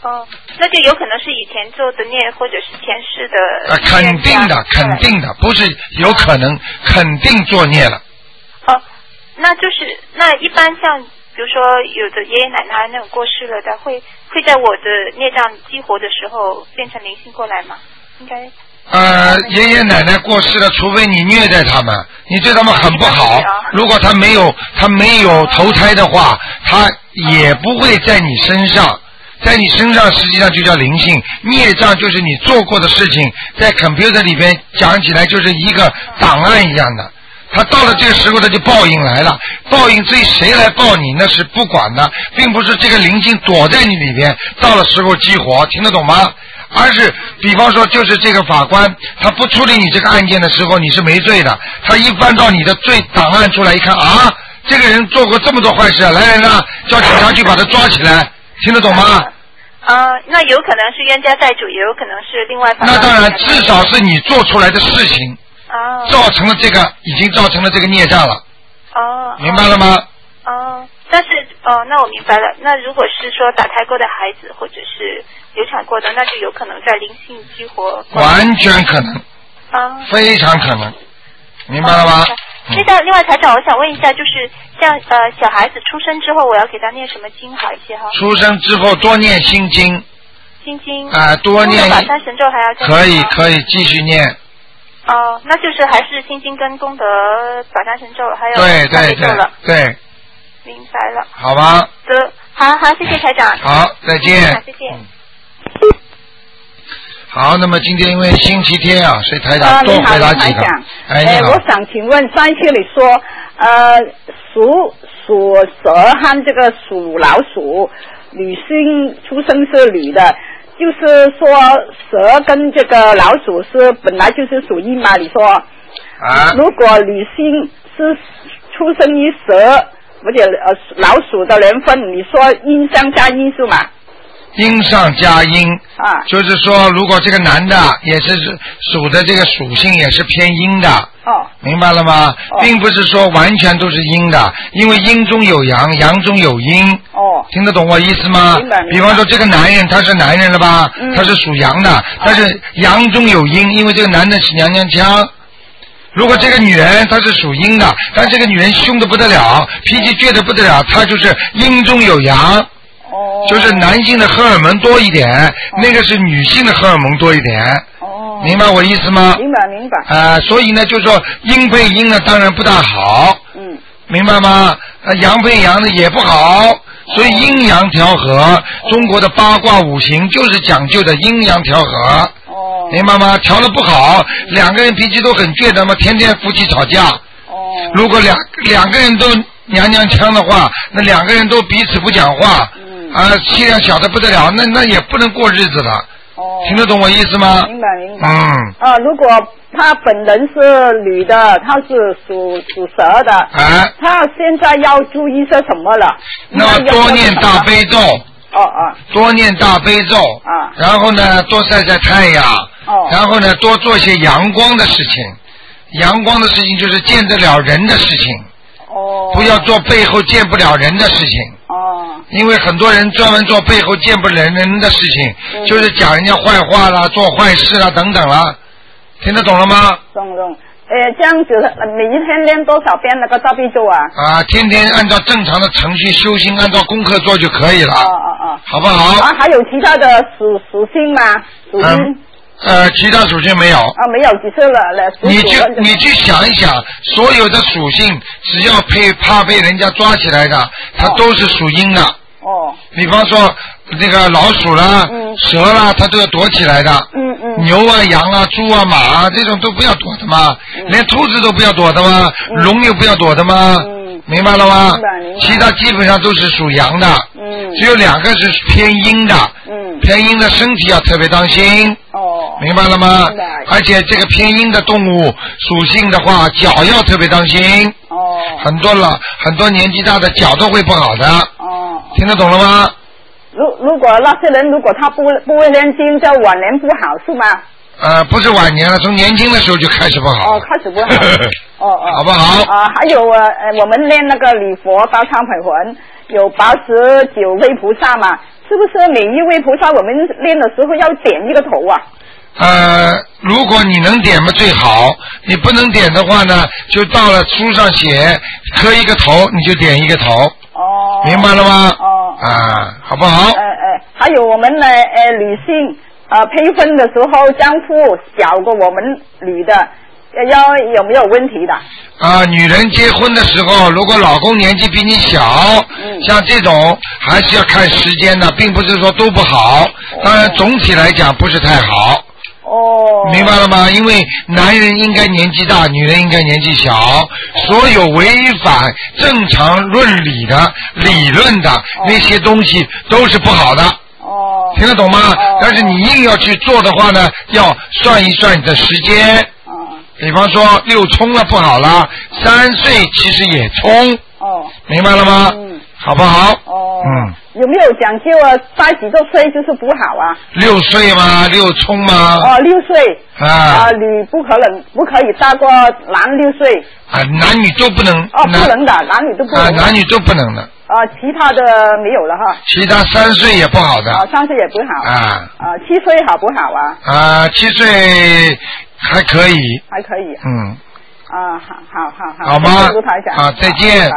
哦，那就有可能是以前做的孽，或者是前世的。 肯定的，不是有可能，肯定作孽了。 哦，那就是那一般像比如说有的爷爷奶奶那种过世了的，会在我的孽障激活的时候变成灵性过来吗？应该。 爷爷奶奶过世了，除非你虐待他们，你对他们很不好。如果他没有投胎的话，他也不会在你身上。在你身上实际上就叫灵性，孽障就是你做过的事情，在 computer 里边讲起来就是一个档案一样的。他到了这个时候他就报应来了，报应至于谁来报你那是不管的，并不是这个灵性躲在你里边，到了时候激活，听得懂吗？而是比方说就是这个法官他不处理你这个案件的时候你是没罪的，他一翻到你的罪档案出来一看啊，这个人做过这么多坏事，来人啊，叫警察去把他抓起来，听得懂吗？ 那有可能是冤家债主，也有可能是另外法官。 那当然，至少是你做出来的事情，造成了这个，已经造成了这个孽障了。明白了吗？ 但是那我明白了。那如果是说打胎过的孩子，或者是流产过的，那就有可能在灵性激活。 完全可能。非常可能。明白了吗？ 另外台长，我想问一下，就是像小孩子出生之后，我要给他念什么经好一些哈？ 出生之后多念心经。 心经。 多念。 法三神咒还要再念。可以继续念。 那就是还是心经跟功德法三神咒还有大悲咒了。 对。 明白了。 好吧。 好，谢谢台长。 好，再见。 再见。 好，那么今天因为星期天啊，所以台长多回答几个。你好。 我想请问，上一次你说属蛇和这个属老鼠，女性出生是女的，就是说蛇跟这个老鼠是本来就是属阴嘛？你说，如果女性是出生于蛇或者老鼠的年份，你说阴上加阴是吗？ 阴上加阴就是说如果这个男的也是属的这个属性也是偏阴的明白了吗？并不是说完全都是阴的，因为阴中有阳，阳中有阴听得懂我意思吗？比方说这个男人他是男人了吧，他是属阳的，但是阳中有阴，因为这个男的是娘娘腔。如果这个女人她是属阴的，但这个女人凶得不得了，脾气倔得不得了，她就是阴中有阳，就是男性的荷尔蒙多一点，那个是女性的荷尔蒙多一点。明白我意思吗？ 明白。 所以呢，就是说阴配阴呢，当然不大好。明白吗？阳配阳的也不好，所以阴阳调和，中国的八卦五行就是讲究的阴阳调和。明白吗？调得不好，两个人脾气都很倔的嘛，天天夫妻吵架。如果两个人都娘娘腔的话，那两个人都彼此不讲话，气量小的不得了，那也不能过日子的。听得懂我意思吗？ 明白。如果他本人是女的，他是属蛇的，他现在要注意些什么了？ 那么多念大悲咒。多念大悲咒然后呢多晒晒太阳然后呢多做些阳光的事情，阳光的事情就是见得了人的事情不要做背后见不了人的事情因为很多人专门做背后见不了人的事情就是讲人家坏话啦，做坏事啦等等啦，听得懂了吗？ 懂这样子每一天练多少遍那个大悲咒啊？ 天天按照正常的程序修行，按照功课做就可以了。好不好？ 还有其他的属性吗？属性？ 其他属性没有。 没有，只是了。 你去想一想，所有的属性，只要怕被人家抓起来的，它都是属阴的。比方说那个老鼠啦、蛇啦，它都要躲起来的。牛啊、羊啊、猪啊、马啊，这种都不要躲的嘛。连兔子都不要躲的吗？龙又不要躲的吗？明白了吗？其他基本上都是属阳的。只有两个是偏阴的。偏阴的身体要特别当心。明白了吗？而且这个偏阴的动物属性的话，脚要特别当心。很多年纪大的脚都会不好的。听得懂了吗？ 如果那些人如果他不会念经，叫晚年不好是吗？ 不是晚年了，从年轻的时候就开始不好。 开始不好。 好不好？ 还有我们念那个礼佛大忏悔文， 有89位菩萨嘛，是不是每一位菩萨我们练的时候要点一个头啊？ 如果你能点嘛最好，你不能点的话呢，就到了书上写磕一个头，你就点一个头。哦。明白了吗？哦。好不好？ 还有我们的女性配婚的时候，丈夫小过我们女的，有没有问题的？ 女人结婚的时候，如果老公年纪比你小，像这种还是要看时间的，并不是说都不好。当然总体来讲不是太好。哦，明白了吗？因为男人应该年纪大，女人应该年纪小，所有违反正常论理的理论的那些东西都是不好的。哦，听得懂吗？但是你硬要去做的话呢，要算一算你的时间。比方说6冲了不好了，3岁其实也冲。哦，明白了吗？好不好？哦。 有没有讲究啊？在几多岁就是不好啊 ？6岁吗？6冲吗 ？6岁。女不可以大过男6岁。 男女都不能。 不能的，男女都不能。 男女都不能的。 其他的没有了哈。 其他3岁也不好的。 3岁也不好。7岁好不好啊？7岁还可以。 还可以。好。 好吗？再见。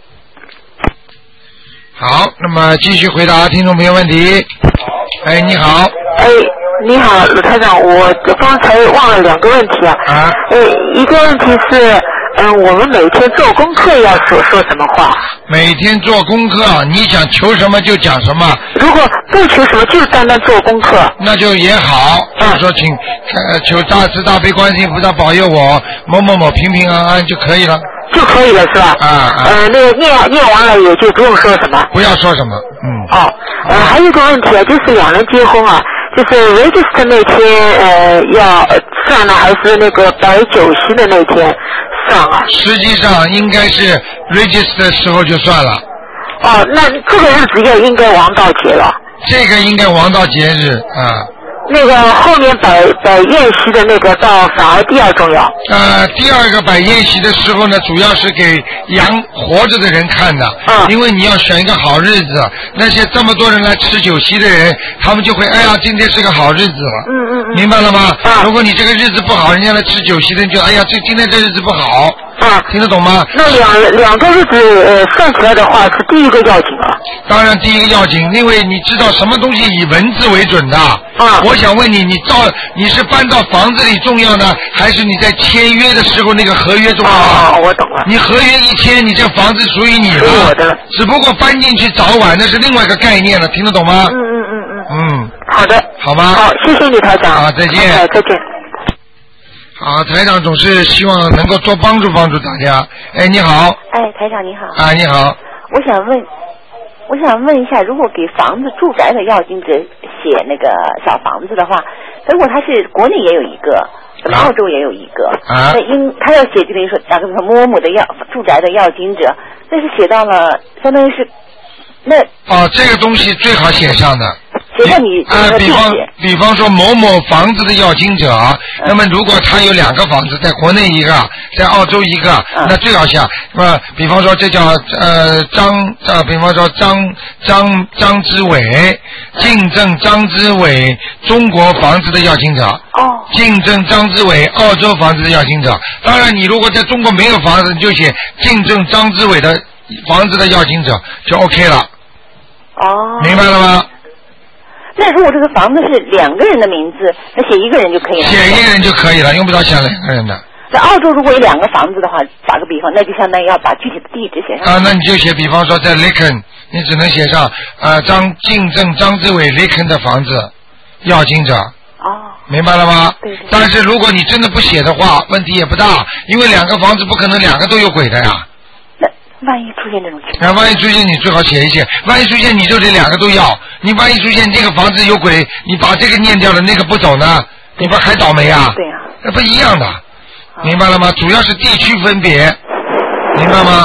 好，那么继续回答听众朋友问题。你好。 你好，鲁台长，我刚才忘了2个问题啊。一个问题是，我们每天做功课要说什么话？ 每天做功课，你想求什么就讲什么。 如果不求什么，就单单做功课， 那就也好。就说请求大慈大悲观世音菩萨保佑我某某某平平安安就可以了。 就可以了是吧？那个念完了也就不用说什么。 不要说什么。 还有一个问题啊，就是2人结婚啊，就是 register 那天要算了，还是那个摆酒席的那天算啊？ 实际上应该是 register 的时候就算了。 那这个日子应该王道节了。 这个应该王道节日那个后面摆宴席的那个倒反而第2重要。 第2个摆宴席的时候呢，主要是给活着的人看的。因为你要选一个好日子，那些这么多人来吃酒席的人，他们就会今天是个好日子了。明白了吗？如果你这个日子不好，人家来吃酒席的人就今天这日子不好。听得懂吗？ 那两个日子算起来的话，是第1个要紧啊。 当然第1个要紧，因为你知道什么东西以文字为准的。我想问你，你是搬到房子里重要呢，还是你在签约的时候那个合约重要？ 我懂了。 你合约一签，你这房子属于你了。 我的了。 只不过搬进去早晚那是另外一个概念了，听得懂吗？ 好的。 好吗？ 好，谢谢你台长。 再见。 再见。 好，台长总是希望能够多帮助大家。你好。 台长你好。 你好。 我想问一下，如果给房子住宅的要经者写那个小房子的话，如果他是国内也有一个，澳洲也有一个，他要写就等于说哪个某某的住宅的要经者，那是写到了，相当于是这个东西最好写上的。 写到你比方说某某房子的要经者，那么如果他有2个房子，在国内一个，在澳洲一个，那最好写。比方说这叫比方说张之伟，竞争张之伟中国房子的要经者。竞争张之伟澳洲房子的要经者。当然你如果在中国没有房子，你就写竞争张之伟的房子的要经者就 OK 了。明白了吗？ 那如果这个房子是2个人的名字，那写1个人就可以了。 写1个人就可以了，用不着写2个人的。 在澳洲如果有2个房子的话，打个比方，那就相当于要把具体的地址写上。 那你就写，比方说在 Laken， 你只能写上竞争张之伟 Laken 的房子要经者。明白了吗？ 对。 但是如果你真的不写的话，问题也不大，因为2个房子不可能2个都有鬼的呀。 万一出现这种情况， 万一出现你最好写一写，万一出现你就得2个都要，你万一出现这个房子有鬼，你把这个念掉了，那个不走呢，你不还倒霉啊？ 对呀。 那不一样的，明白了吗？主要是地区分别，明白吗？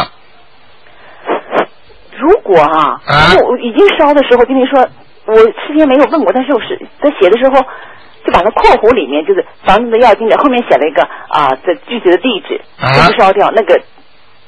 如果我已经烧的时候，跟你说，我事先没有问过，但是我是在写的时候，就把那括弧里面就是房子的要经者后面写了一个这具体的地址，不烧掉那个。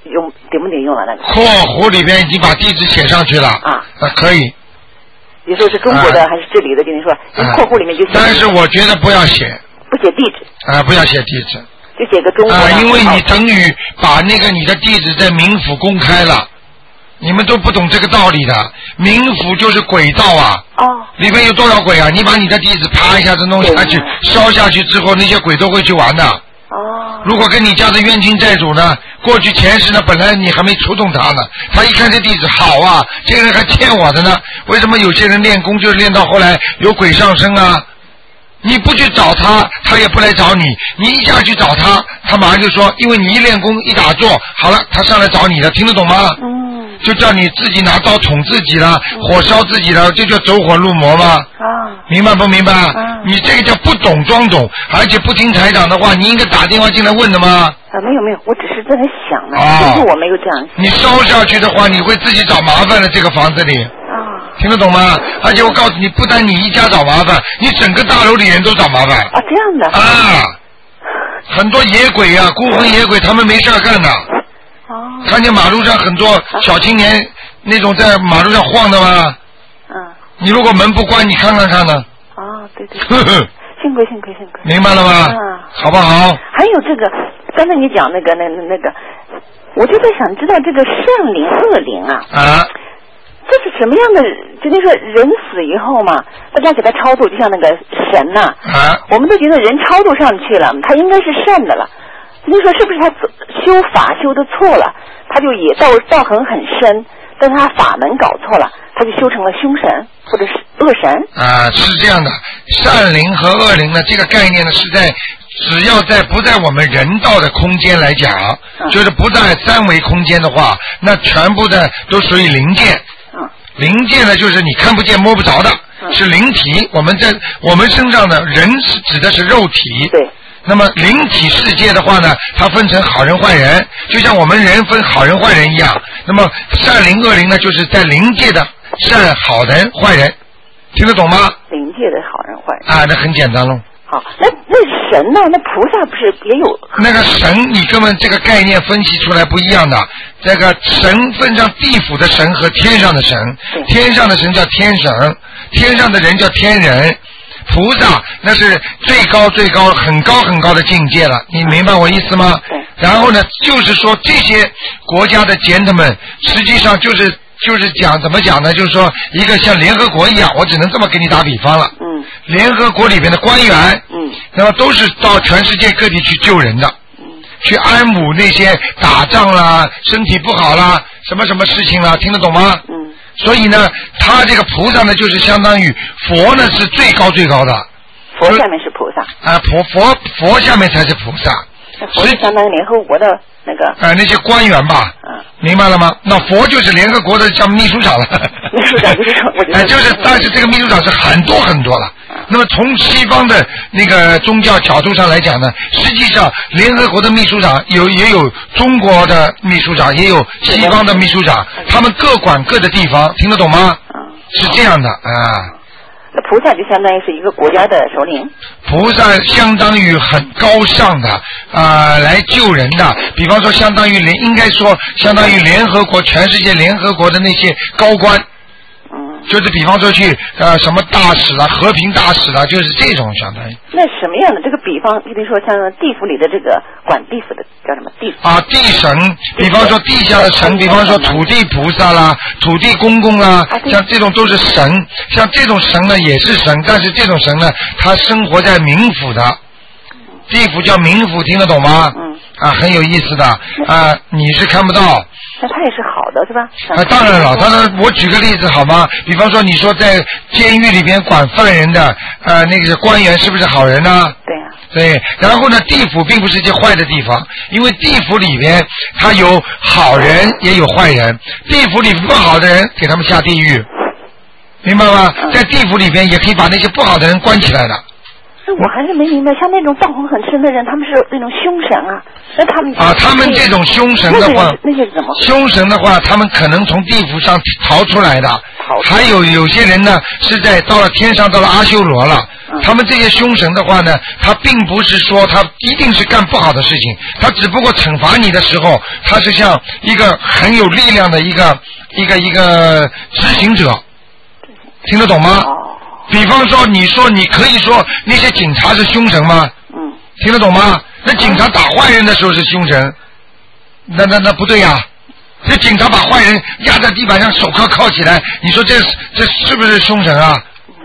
顶不顶用了那个？ 括弧里边已经把地址写上去了。可以。 你说是中国的还是这里的？跟你说，括弧里面就写。 但是我觉得不要写。 不写地址。 不要写地址。 就写个中国。 因为你等于把那个你的地址在冥府公开了。你们都不懂这个道理的，冥府就是轨道啊！里面有多少鬼啊？你把你的地址啪一下子弄下去，烧下去之后，那些鬼都会去玩的。如果跟你家的冤亲债主呢，过去前世呢，本来你还没触动他呢，他一看这地址好啊，这个人还欠我的呢。为什么有些人练功就是练到后来有鬼上身啊？你不去找他，他也不来找你。你一下去找他，他马上就说，因为你一练功一打坐，好了，他上来找你了，听得懂吗？就叫你自己拿刀捅自己了，火烧自己了，这叫走火入魔吗？明白不明白？你这个叫不懂装懂，而且不听台长的话，你应该打电话进来问的吗？ 没有，我只是在那想呢，就是我没有这样想。 你烧下去的话，你会自己找麻烦的，这个房子里。听得懂吗？而且我告诉你，不但你一家找麻烦，你整个大楼里人都找麻烦。 这样的。 很多野鬼啊，孤魂野鬼，他们没事干的。看见马路上很多小青年那种在马路上晃的吗？你如果门不关，你看看呢？ 对。幸亏。 明白了吗？好不好？ 还有这个，刚才你讲那个，我就在想知道这个善灵恶灵啊。这是什么样的？就那说人死以后嘛，大家给他超度，就像那个神呐。我们都觉得人超度上去了，他应该是善的了。您说是不是他修法修的错了，他就也道行很深，但是他法门搞错了，他就修成了凶神或者是恶神。 是这样的，善灵和恶灵呢，这个概念呢是在只要不在我们人道的空间来讲，就是不在三维空间的话，那全部的都属于灵界。灵界呢，就是你看不见摸不着的，是灵体。我们身上的人是指的是肉体。 对。 那么灵体世界的话呢，它分成好人坏人，就像我们人分好人坏人一样。那么善灵恶灵呢，就是在灵界的善好人坏人，听得懂吗？ 灵界的好人坏人。 那很简单喽。 好，那神呢？那菩萨不是也有？ 那个神，你根本这个概念分析出来不一样的。这个神分上地府的神和天上的神，天上的神叫天神，天上的人叫天人。菩萨那是最高很高的境界了，你明白我意思吗？然后呢，就是说这些国家的贤们实际上就是讲怎么讲呢？就是说一个像联合国一样，我只能这么给你打比方了。联合国里面的官员，那么都是到全世界各地去救人的，去安抚那些打仗啦、身体不好啦、什么事情啦，听得懂吗？所以呢，他这个菩萨呢，就是相当于佛呢是最高的。 佛下面是菩萨。 佛下面才是菩萨。 佛是相当于联合国的那个。 那些官员吧。明白了吗？那佛就是联合国的像秘书长了。 秘书长就是但是这个秘书长是很多了。那么从西方的那个宗教角度上来讲呢，实际上联合国的秘书长也有中国的秘书长，也有西方的秘书长，他们各管各的地方，听得懂吗？是这样的那菩萨就相当于是一个国家的首领。 菩萨相当于很高尚的来救人的，比方说相当于相当于联合国全世界联合国的那些高官。就是比方说去什么大使啦、和平大使啦，就是这种相当于。 那什么样的这个比方，比如说像地府里的这个管地府的叫什么地府？ 地神，比方说地下的神，比方说土地菩萨啦、土地公公啦，像这种都是神。像这种神呢也是神，但是这种神呢，他生活在冥府的，地府叫冥府，听得懂吗？很有意思的你是看不到。 那他也是好的是吧？ 当然了，我举个例子好吗？比方说你说在监狱里边管犯人的那个官员是不是好人呢？ 对呀。 对，然后呢，地府并不是一件坏的地方，因为地府里边他有好人也有坏人，地府里不好的人给他们下地狱，明白吗？在地府里边也可以把那些不好的人关起来的。 我还是没明白，像那种道行很深的人，他们是那种凶神啊，那他们他们这种凶神的话， 那些是怎么？ 凶神的话，他们可能从地府上逃出来的， 好。 还有些人呢是到了天上，到了阿修罗了。他们这些凶神的话呢，他并不是说他一定是干不好的事情，他只不过惩罚你的时候，他是像一个很有力量的一个执行者，听得懂吗？比方说，你可以说那些警察是凶神吗？听得懂吗？那警察打坏人的时候是凶神，那不对呀。这警察把坏人压在地板上，手铐起来，你说这是不是凶神啊？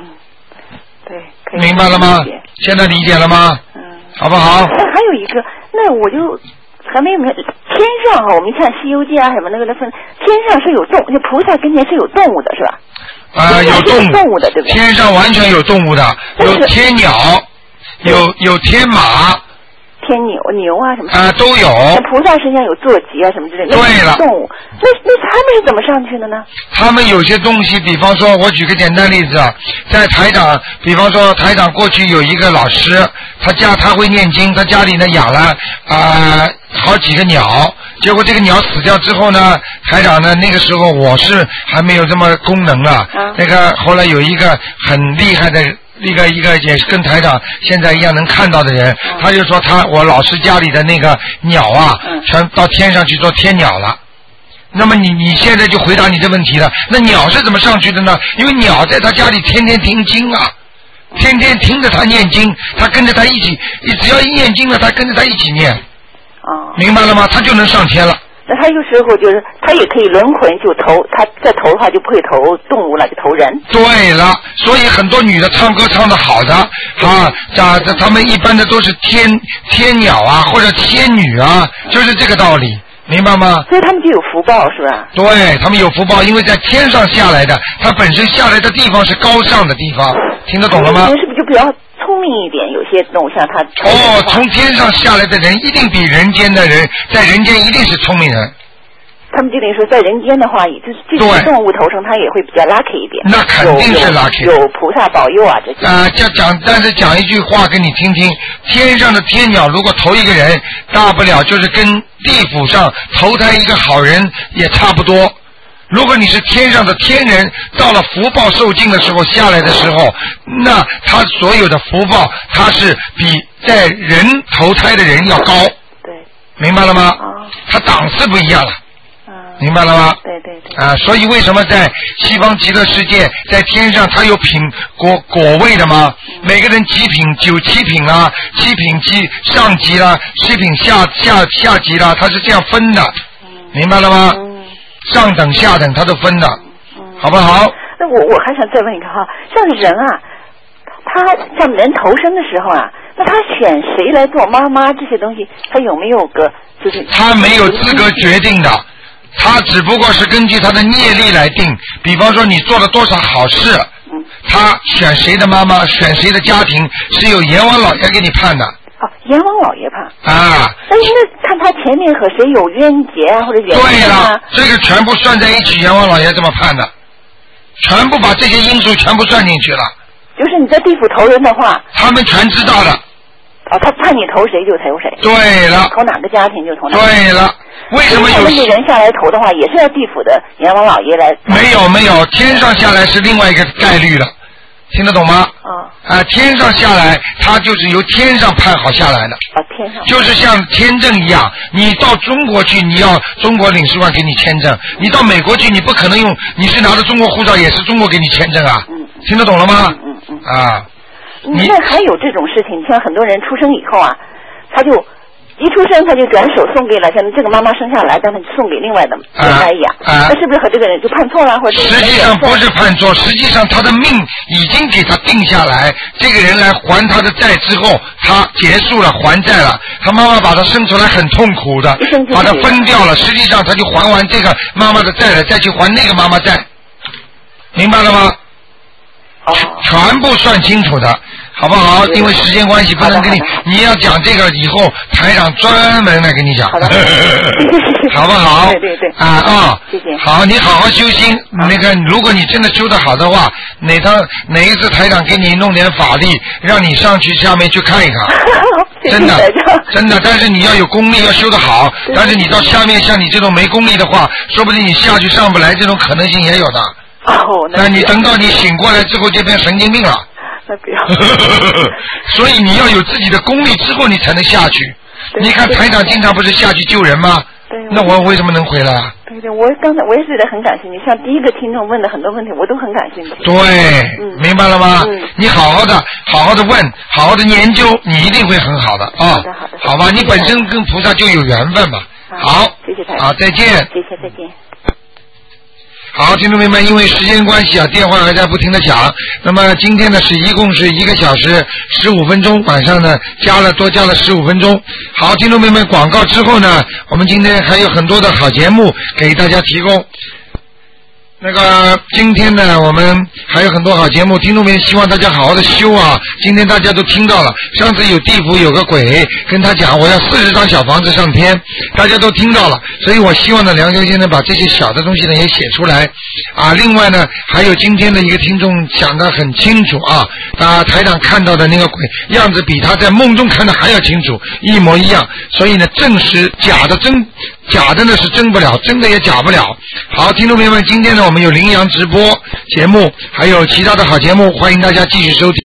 明白了吗？现在理解了吗？好不好？ 还有一个，那我就还没有天上我们像《西游记》啊什么那个分，天上是有那菩萨跟前是有动物的是吧？ 有动物的对不对？ 天上完全有动物的，有天鸟，有天马。 天牛啊什么都有。 菩萨身上有坐骑啊什么之类的。 对了。 动物，那他们是怎么上去的呢？ 他们有些东西，比方说，我举个简单例子啊，在台长，比方说台长过去有一个老师，他会念经，他家里呢养了好几个鸟，结果这个鸟死掉之后呢，台长呢那个时候我是还没有这么功能啊，那个后来有一个很厉害的。一个也是跟台长现在一样能看到的人，他就说我老师家里的那个鸟啊，全到天上去做天鸟了。那么你现在就回答你这问题了，那鸟是怎么上去的呢？因为鸟在他家里天天听经啊，天天听着他念经，他跟着他一起，只要一念经了，他跟着他一起念。明白了吗？他就能上天了。 那他有时候就是他也可以轮回，就他再投的话就不会投动物了，就投人。对了，所以很多女的唱歌唱得好的他们一般的都是天鸟啊或者天女啊，就是这个道理，明白吗？ 所以他们就有福报是吧？ 对，他们有福报，因为在天上下来的，他本身下来的地方是高尚的地方，听得懂了吗？ 是不是就比较聪明一点？有些动物像他从天上下来的人一定比人间的人在人间一定是聪明人。 他们就等于说在人间的话，就是动物投生，他也会比较 lucky 一点。 那肯定是 lucky， 有菩萨保佑啊这些。 但是讲一句话给你听听，天上的天鸟如果投一个人，大不了就是跟地府上投胎一个好人也差不多。如果你是天上的天人，到了福报受尽的时候下来的时候，那他所有的福报，他是比在人投胎的人要高。对。明白了吗？他档次不一样了。明白了吗？对。所以为什么在西方极乐世界，在天上他有果位的吗？每个人几品9七品啊，7品上级啦，7品下级啦，他是这样分的，明白了吗？上等下等他都分的，好不好？ 那我还想再问一个哈，像人啊，他像人投生的时候啊，那他选谁来做妈妈这些东西，他有没有个就是他没有资格决定的。他只不过是根据他的业力来定，比方说你做了多少好事，他选谁的妈妈，选谁的家庭，是由阎王老爷给你判的。 阎王老爷判啊？那应该看他前面和谁有冤结啊，或者冤结啊。 对了，这个全部算在一起，阎王老爷这么判的，全部把这些因素全部算进去了。 就是你在地府投人的话， 他们全知道的。 他判你投谁就投谁。 对了。 投哪个家庭就投哪个。 对了。为什么有人下来投的话，也是要地府的阎王老爷来？ 没有，天上下来是另外一个概率了，听得懂吗？天上下来，他就是由天上判好下来的。 天上。就是像签证一样，你到中国去，你要中国领事馆给你签证；你到美国去，你不可能用，你是拿着中国护照，也是中国给你签证啊。听得懂了吗？ 你现在还有这种事情，像很多人出生以后啊，他就。一出生他就转手送给了，像这个妈妈生下来，但他送给另外的人来养，那是不是和这个人就判错了，或者？ 实际上不是判错，实际上他的命已经给他定下来，这个人来还他的债之后，他结束了还债了，他妈妈把他生出来很痛苦的，把他分掉了，实际上他就还完这个妈妈的债了，再去还那个妈妈债，明白了吗？全部算清楚的。好不好？因为时间关系不能跟你要讲这个以后台长专门来跟你讲，好不好？ 对谢谢。 好，你好好修心。那个，如果你真的修得好的话，哪一次台长给你弄点法力，让你上去下面去看一看，真的。但是你要有功力，要修得好。但是你到下面像你这种没功力的话，说不定你下去上不来，这种可能性也有的。 哦， 那你等到你醒过来之后就变神经病了。 那不要。 所以你要有自己的功力之后你才能下去。你看台长经常不是下去救人吗？ 对。 那我为什么能回来啊？ 对，我刚才我也觉得很感谢你，像第一个听众问的很多问题，我都很感谢你。 对，明白了吗？你好好的问，好好的研究，你一定会很好的啊。 好的， 好吧，你本身跟菩萨就有缘分嘛。好， 谢谢台长。 好，再见。 谢谢，再见。 好，听众朋友们，因为时间关系啊，电话还在不停的响。那么今天呢一共是1个小时15分钟，晚上呢多加了15分钟。好，听众朋友们，广告之后呢，我们今天还有很多的好节目给大家提供。那个今天呢我们还有很多好节目，听众们希望大家好好的修啊。今天大家都听到了，上次有地府有个鬼跟他讲我要40张小房子上天，大家都听到了，所以我希望呢梁先生把这些小的东西呢也写出来啊。另外呢还有今天的一个听众讲得很清楚啊，台长看到的那个鬼样子比他在梦中看的还要清楚，一模一样，所以呢证实假的呢是真不了，真的也假不了。好，听众朋友们，今天呢我们有羚羊直播节目，还有其他的好节目，欢迎大家继续收听。